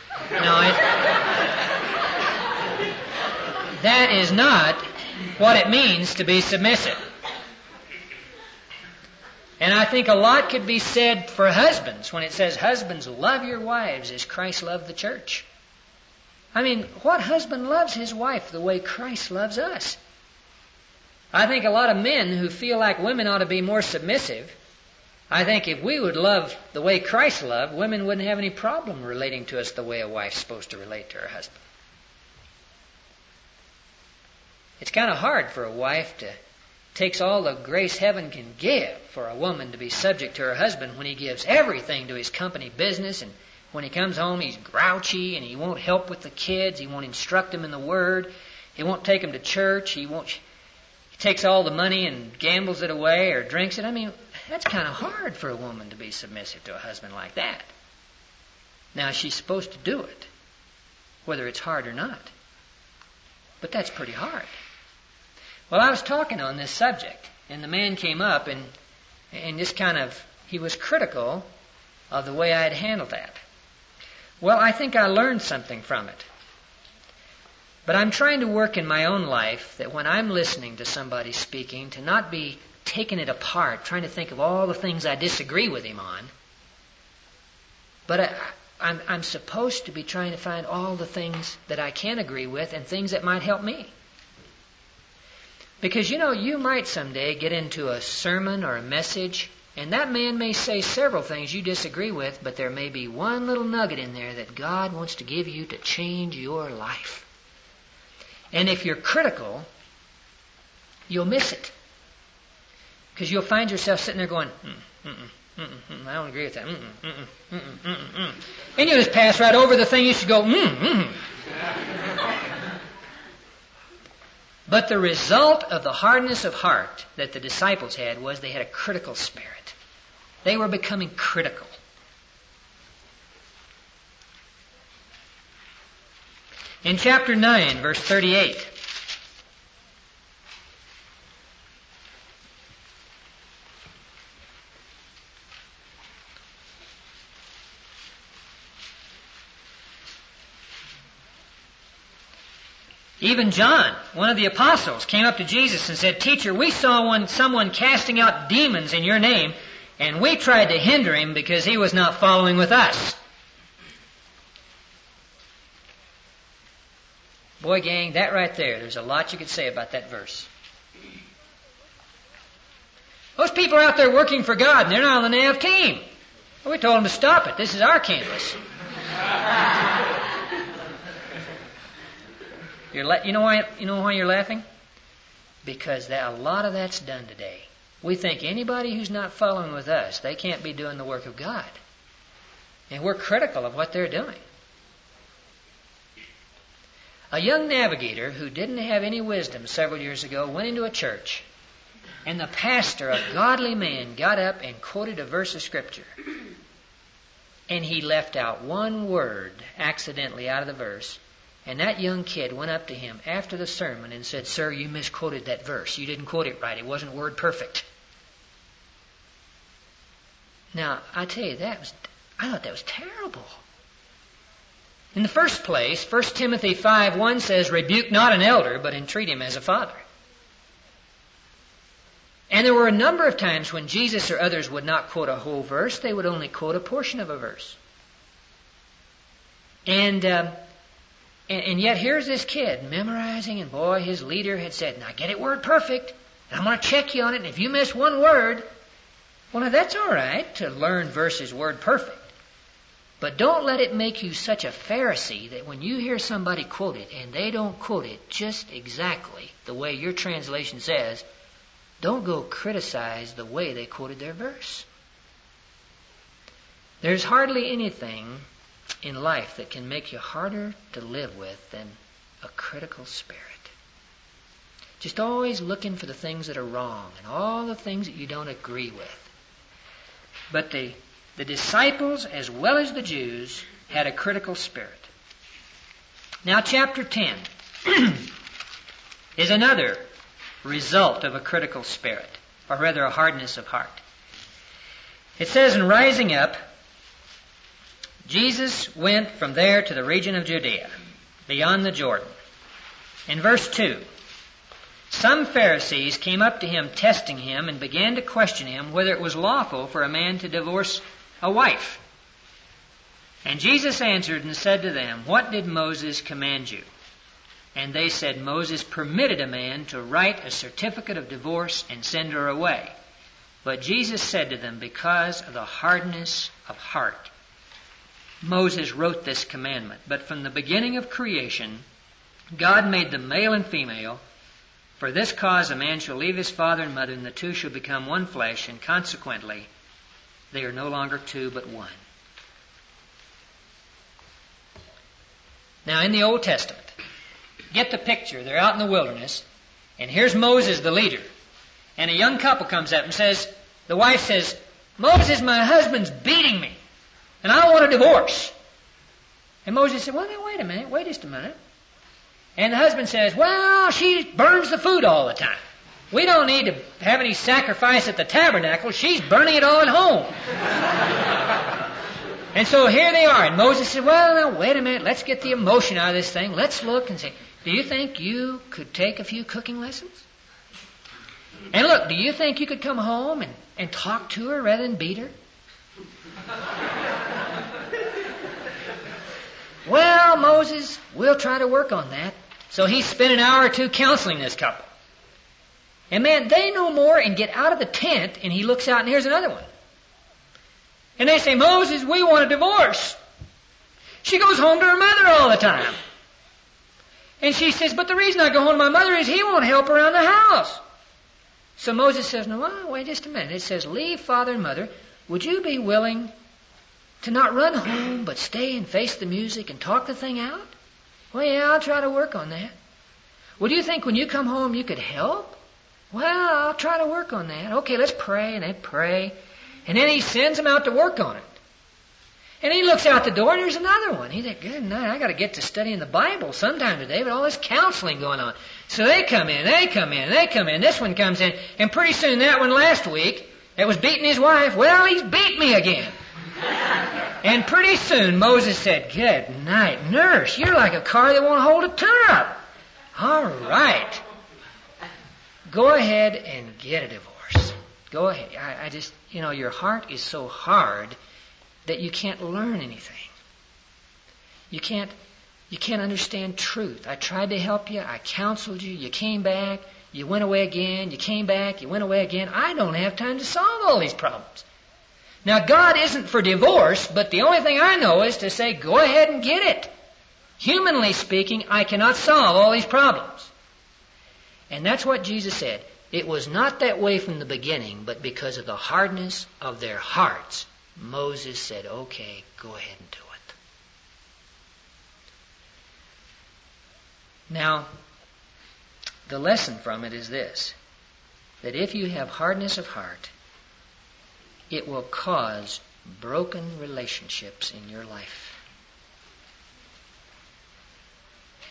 That is not what it means to be submissive. And I think a lot could be said for husbands when it says, "Husbands, love your wives as Christ loved the church." I mean, what husband loves his wife the way Christ loves us? I think a lot of men who feel like women ought to be more submissive, I think if we would love the way Christ loved, women wouldn't have any problem relating to us the way a wife's supposed to relate to her husband. It's kind of hard for a wife to takes all the grace heaven can give for a woman to be subject to her husband when he gives everything to his company business, and when he comes home he's grouchy and he won't help with the kids, he won't instruct them in the Word, he won't take them to church, he takes all the money and gambles it away or drinks it. I mean, that's kind of hard for a woman to be submissive to a husband like that. Now, she's supposed to do it, whether it's hard or not. But that's pretty hard. Well, I was talking on this subject, and the man came up and just he was critical of the way I had handled that. Well, I think I learned something from it. But I'm trying to work in my own life that when I'm listening to somebody speaking, to not be taking it apart, trying to think of all the things I disagree with him on, but I'm supposed to be trying to find all the things that I can agree with and things that might help me. Because, you might someday get into a sermon or a message, and that man may say several things you disagree with, but there may be one little nugget in there that God wants to give you to change your life. And if you're critical, you'll miss it. Because you'll find yourself sitting there going, I don't agree with that. And you'll just pass right over the thing you should go, But the result of the hardness of heart that the disciples had was they had a critical spirit. They were becoming critical. In chapter 9, verse 38, even John, one of the apostles, came up to Jesus and said, "Teacher, we saw someone casting out demons in your name, and we tried to hinder him because he was not following with us." Boy, gang, that right there's a lot you could say about that verse. Those people are out there working for God, and they're not on the NAV team. Well, we told them to stop it. This is our campus. You know why you're laughing? Because a lot of that's done today. We think anybody who's not following with us, they can't be doing the work of God. And we're critical of what they're doing. A young navigator who didn't have any wisdom several years ago went into a church, and the pastor, a godly man, got up and quoted a verse of Scripture. And he left out one word accidentally out of the verse. And that young kid went up to him after the sermon and said, "Sir, you misquoted that verse. You didn't quote it right. It wasn't word perfect." Now, I tell you, I thought that was terrible. In the first place, 1 Timothy 5:1 says, "Rebuke not an elder, but entreat him as a father." And there were a number of times when Jesus or others would not quote a whole verse. They would only quote a portion of a verse. And yet here's this kid memorizing, and boy, his leader had said, "Now get it word perfect, and I'm going to check you on it, and if you miss one word..." Well, now that's all right to learn verses word perfect. But don't let it make you such a Pharisee that when you hear somebody quote it and they don't quote it just exactly the way your translation says, don't go criticize the way they quoted their verse. There's hardly anything in life that can make you harder to live with than a critical spirit. Just always looking for the things that are wrong and all the things that you don't agree with. But the disciples, as well as the Jews, had a critical spirit. Now, chapter 10 is another result of a critical spirit, or rather a hardness of heart. It says, "In rising up, Jesus went from there to the region of Judea, beyond the Jordan." In verse 2, "Some Pharisees came up to him, testing him, and began to question him whether it was lawful for a man to divorce a wife. And Jesus answered and said to them, 'What did Moses command you?' And they said, 'Moses permitted a man to write a certificate of divorce and send her away.' But Jesus said to them, 'Because of the hardness of heart, Moses wrote this commandment. But from the beginning of creation, God made them male and female. For this cause a man shall leave his father and mother, and the two shall become one flesh, and consequently they are no longer two but one.'" Now in the Old Testament, get the picture. They're out in the wilderness, and here's Moses, the leader. And a young couple comes up and says, the wife says, "Moses, my husband's beating me, and I want a divorce." And Moses said, "Well, now, wait just a minute. And the husband says, "Well, she burns the food all the time. We don't need to have any sacrifice at the tabernacle. She's burning it all at home." And so here they are. And Moses said, "Well, now, wait a minute. Let's get the emotion out of this thing. Let's look and say, do you think you could take a few cooking lessons? And look, do you think you could come home and talk to her rather than beat her?" "Well, Moses, we'll try to work on that." So he spent an hour or two counseling this couple. And man, they no more and get out of the tent, and he looks out and here's another one. And they say, "Moses, we want a divorce. She goes home to her mother all the time." And she says, "But the reason I go home to my mother is he won't help around the house." So Moses says, "No, wait just a minute. It says, leave father and mother. Would you be willing to not run home, but stay and face the music and talk the thing out?" "Well, yeah, I'll try to work on that." "Well, do you think when you come home you could help?" "Well, I'll try to work on that." "Okay, let's pray." And they pray. And then he sends them out to work on it. And he looks out the door and there's another one. He said, "Good night, I got to get to studying the Bible sometime today," but all this counseling going on. So they come in. This one comes in. And pretty soon that one last week that was beating his wife, well, he's beat me again. And pretty soon Moses said, "Good night, nurse. You're like a car that won't hold a turnip. All right. Go ahead and get a divorce. Go ahead." I just, your heart is so hard that you can't learn anything. You can't understand truth. I tried to help you. I counseled you. You came back. You went away again. You came back. You went away again. I don't have time to solve all these problems. Now, God isn't for divorce, but the only thing I know is to say, go ahead and get it. Humanly speaking, I cannot solve all these problems. And that's what Jesus said. It was not that way from the beginning, but because of the hardness of their hearts, Moses said, "Okay, go ahead and do it." Now, the lesson from it is this, that if you have hardness of heart, it will cause broken relationships in your life.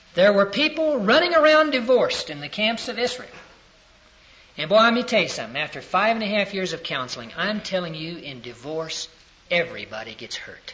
There were people running around divorced in the camps of Israel. And boy, let me tell you something. After 5.5 years of counseling, I'm telling you, in divorce, everybody gets hurt.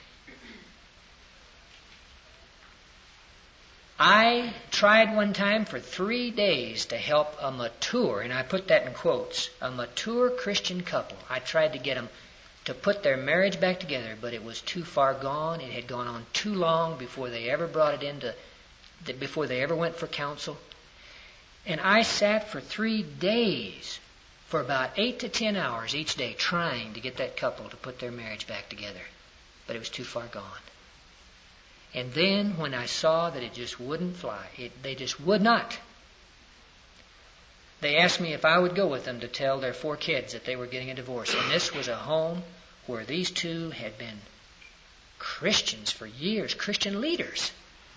I tried one time for 3 days to help a mature, and I put that in quotes, a mature Christian couple. I tried to get them to put their marriage back together, but it was too far gone. It had gone on too long before they ever brought it into, before they ever went for counsel. And I sat for 3 days, for about 8 to 10 hours each day, trying to get that couple to put their marriage back together. But it was too far gone. And then when I saw that it just wouldn't fly, they just would not. They asked me if I would go with them to tell their 4 kids that they were getting a divorce. And this was a home where these 2 had been Christians for years, Christian leaders.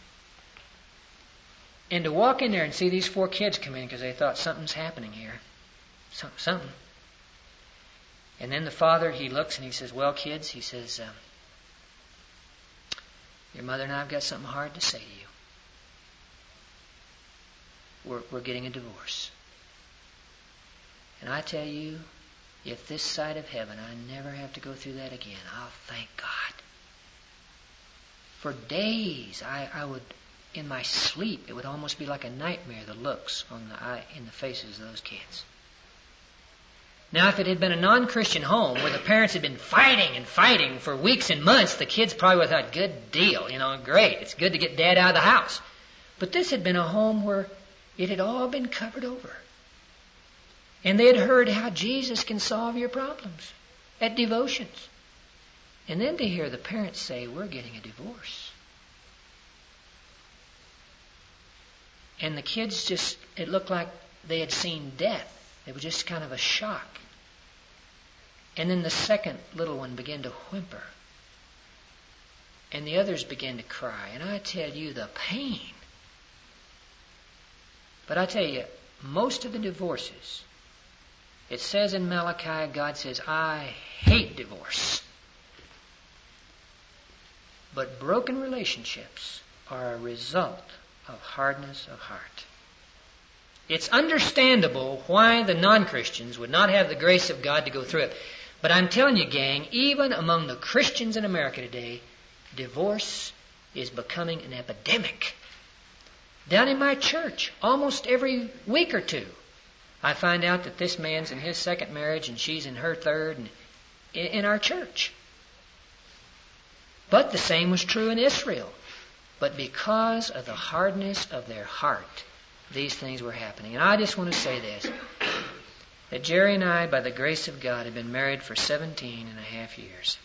And to walk in there and see these 4 kids come in because they thought something's happening here. Something. And then the father, he looks and he says, well, kids, he says, your mother and I have got something hard to say to you. We're getting a divorce. And I tell you, if this side of heaven I never have to go through that again, I'll thank God. For days, I would, in my sleep, it would almost be like a nightmare, the looks in the faces of those kids. Now, if it had been a non-Christian home where the parents had been fighting and fighting for weeks and months, the kids probably would have thought, good deal, great, it's good to get Dad out of the house. But this had been a home where it had all been covered over. And they had heard how Jesus can solve your problems at devotions. And then to hear the parents say, we're getting a divorce. And the kids just, it looked like they had seen death. It was just kind of a shock. And then the second little one began to whimper. And the others began to cry. And I tell you, the pain. But I tell you, most of the divorces, it says in Malachi, God says, I hate divorce. But broken relationships are a result of hardness of heart. It's understandable why the non-Christians would not have the grace of God to go through it. But I'm telling you, gang, even among the Christians in America today, divorce is becoming an epidemic. Down in my church, almost every week or two, I find out that this man's in his second marriage and she's in her third, and in our church. But the same was true in Israel. But because of the hardness of their heart, these things were happening. And I just want to say this, that Jerry and I, by the grace of God, have been married for 17.5 years.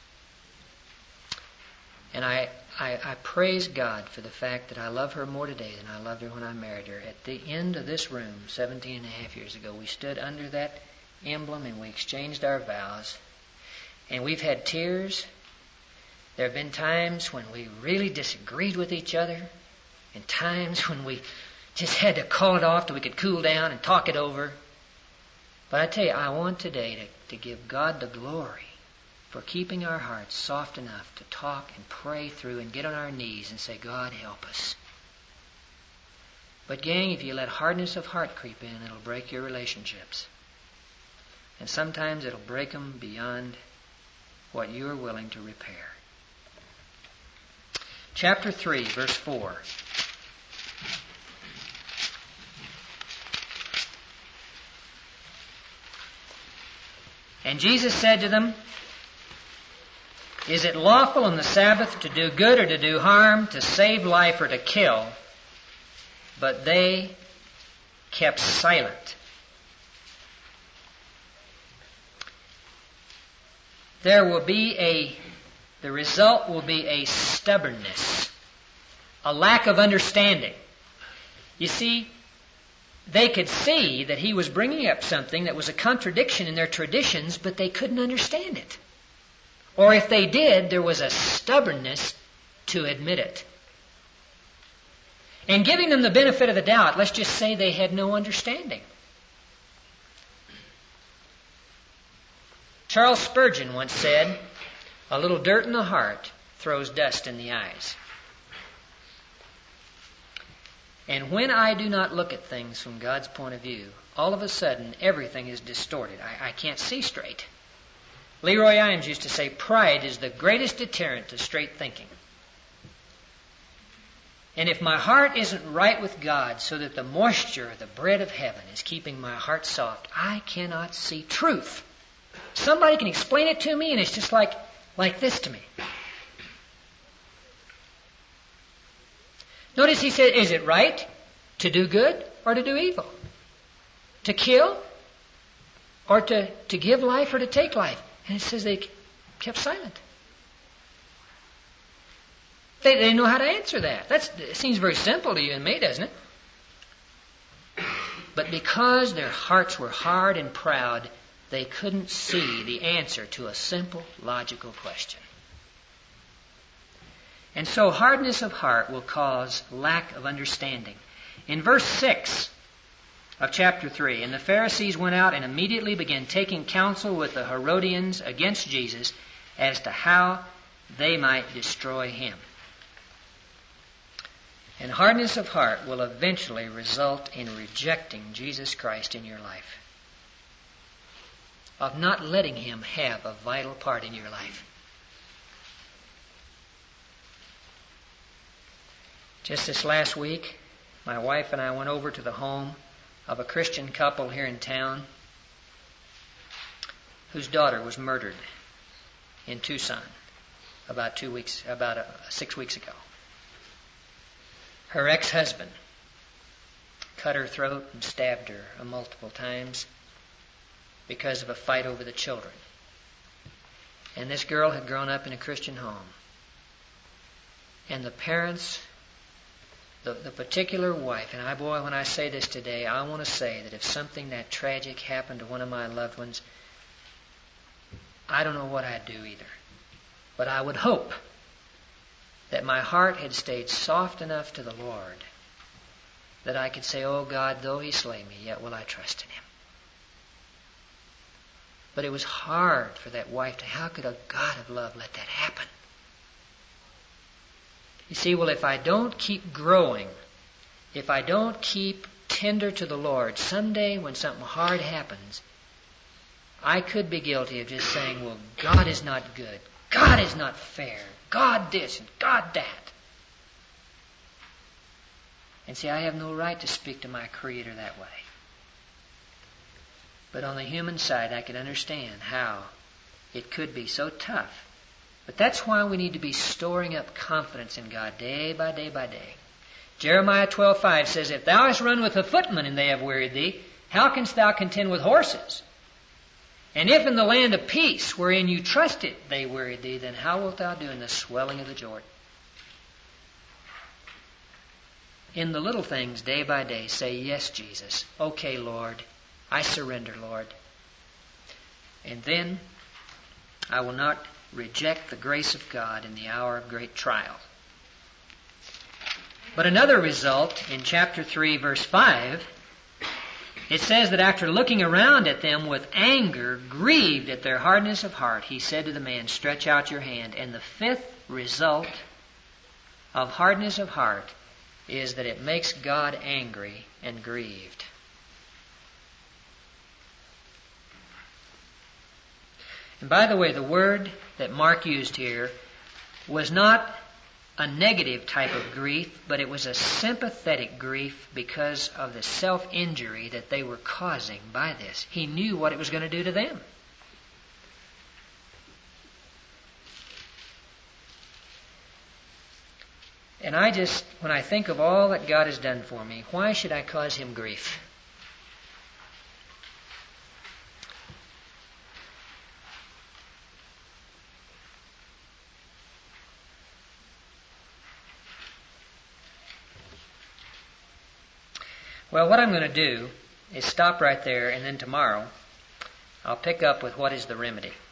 And I praise God for the fact that I love her more today than I loved her when I married her. At the end of this room, 17.5 years ago, we stood under that emblem and we exchanged our vows. And we've had tears. There have been times when we really disagreed with each other, and times when we just had to call it off till we could cool down and talk it over. But I tell you, I want today to give God the glory for keeping our hearts soft enough to talk and pray through and get on our knees and say, God, help us. But gang, if you let hardness of heart creep in, it'll break your relationships. And sometimes it'll break them beyond what you're willing to repair. Chapter 3, verse 4. And Jesus said to them, is it lawful on the Sabbath to do good or to do harm, to save life or to kill? But they kept silent. The result will be a stubbornness, a lack of understanding. You see, they could see that he was bringing up something that was a contradiction in their traditions, but they couldn't understand it. Or if they did, there was a stubbornness to admit it. And giving them the benefit of the doubt, let's just say they had no understanding. Charles Spurgeon once said, a little dirt in the heart throws dust in the eyes. And when I do not look at things from God's point of view, all of a sudden everything is distorted. I can't see straight. Leroy Iams used to say, pride is the greatest deterrent to straight thinking. And if my heart isn't right with God so that the moisture of the bread of heaven is keeping my heart soft, I cannot see truth. Somebody can explain it to me and it's just like this to me. Notice he said, is it right to do good or to do evil? To kill or to give life or to take life? And it says they kept silent. They didn't know how to answer that. It seems very simple to you and me, doesn't it? But because their hearts were hard and proud, they couldn't see the answer to a simple, logical question. And so hardness of heart will cause lack of understanding. In verse 6 of chapter 3, and the Pharisees went out and immediately began taking counsel with the Herodians against Jesus as to how they might destroy him. And hardness of heart will eventually result in rejecting Jesus Christ in your life, of not letting him have a vital part in your life. Just this last week, my wife and I went over to the home of a Christian couple here in town whose daughter was murdered in Tucson about 6 weeks ago. Her ex-husband cut her throat and stabbed her multiple times because of a fight over the children. And this girl had grown up in a Christian home. And the parents, the particular wife, and when I say this today, I want to say that if something that tragic happened to one of my loved ones, I don't know what I'd do either. But I would hope that my heart had stayed soft enough to the Lord that I could say, oh God, though he slay me, yet will I trust in him. But it was hard for that wife to, how could a God of love let that happen? You see, well, if I don't keep growing, if I don't keep tender to the Lord, someday when something hard happens, I could be guilty of just saying, well, God is not good. God is not fair. God this and God that. And see, I have no right to speak to my Creator that way. But on the human side, I can understand how it could be so tough. But that's why we need to be storing up confidence in God day by day by day. Jeremiah 12:5 says, if thou hast run with the footmen and they have wearied thee, how canst thou contend with horses? And if in the land of peace wherein you trusted they wearied thee, then how wilt thou do in the swelling of the Jordan? In the little things, day by day, say, yes, Jesus. Okay, Lord. I surrender, Lord. And then I will not reject the grace of God in the hour of great trial. But another result in chapter 3, verse 5, it says that after looking around at them with anger, grieved at their hardness of heart, he said to the man, stretch out your hand. And the fifth result of hardness of heart is that it makes God angry and grieved. And by the way, the word that Mark used here was not a negative type of grief, but it was a sympathetic grief because of the self-injury that they were causing by this. He knew what it was going to do to them. And when I think of all that God has done for me, why should I cause him grief? Well, what I'm going to do is stop right there, and then tomorrow I'll pick up with what is the remedy.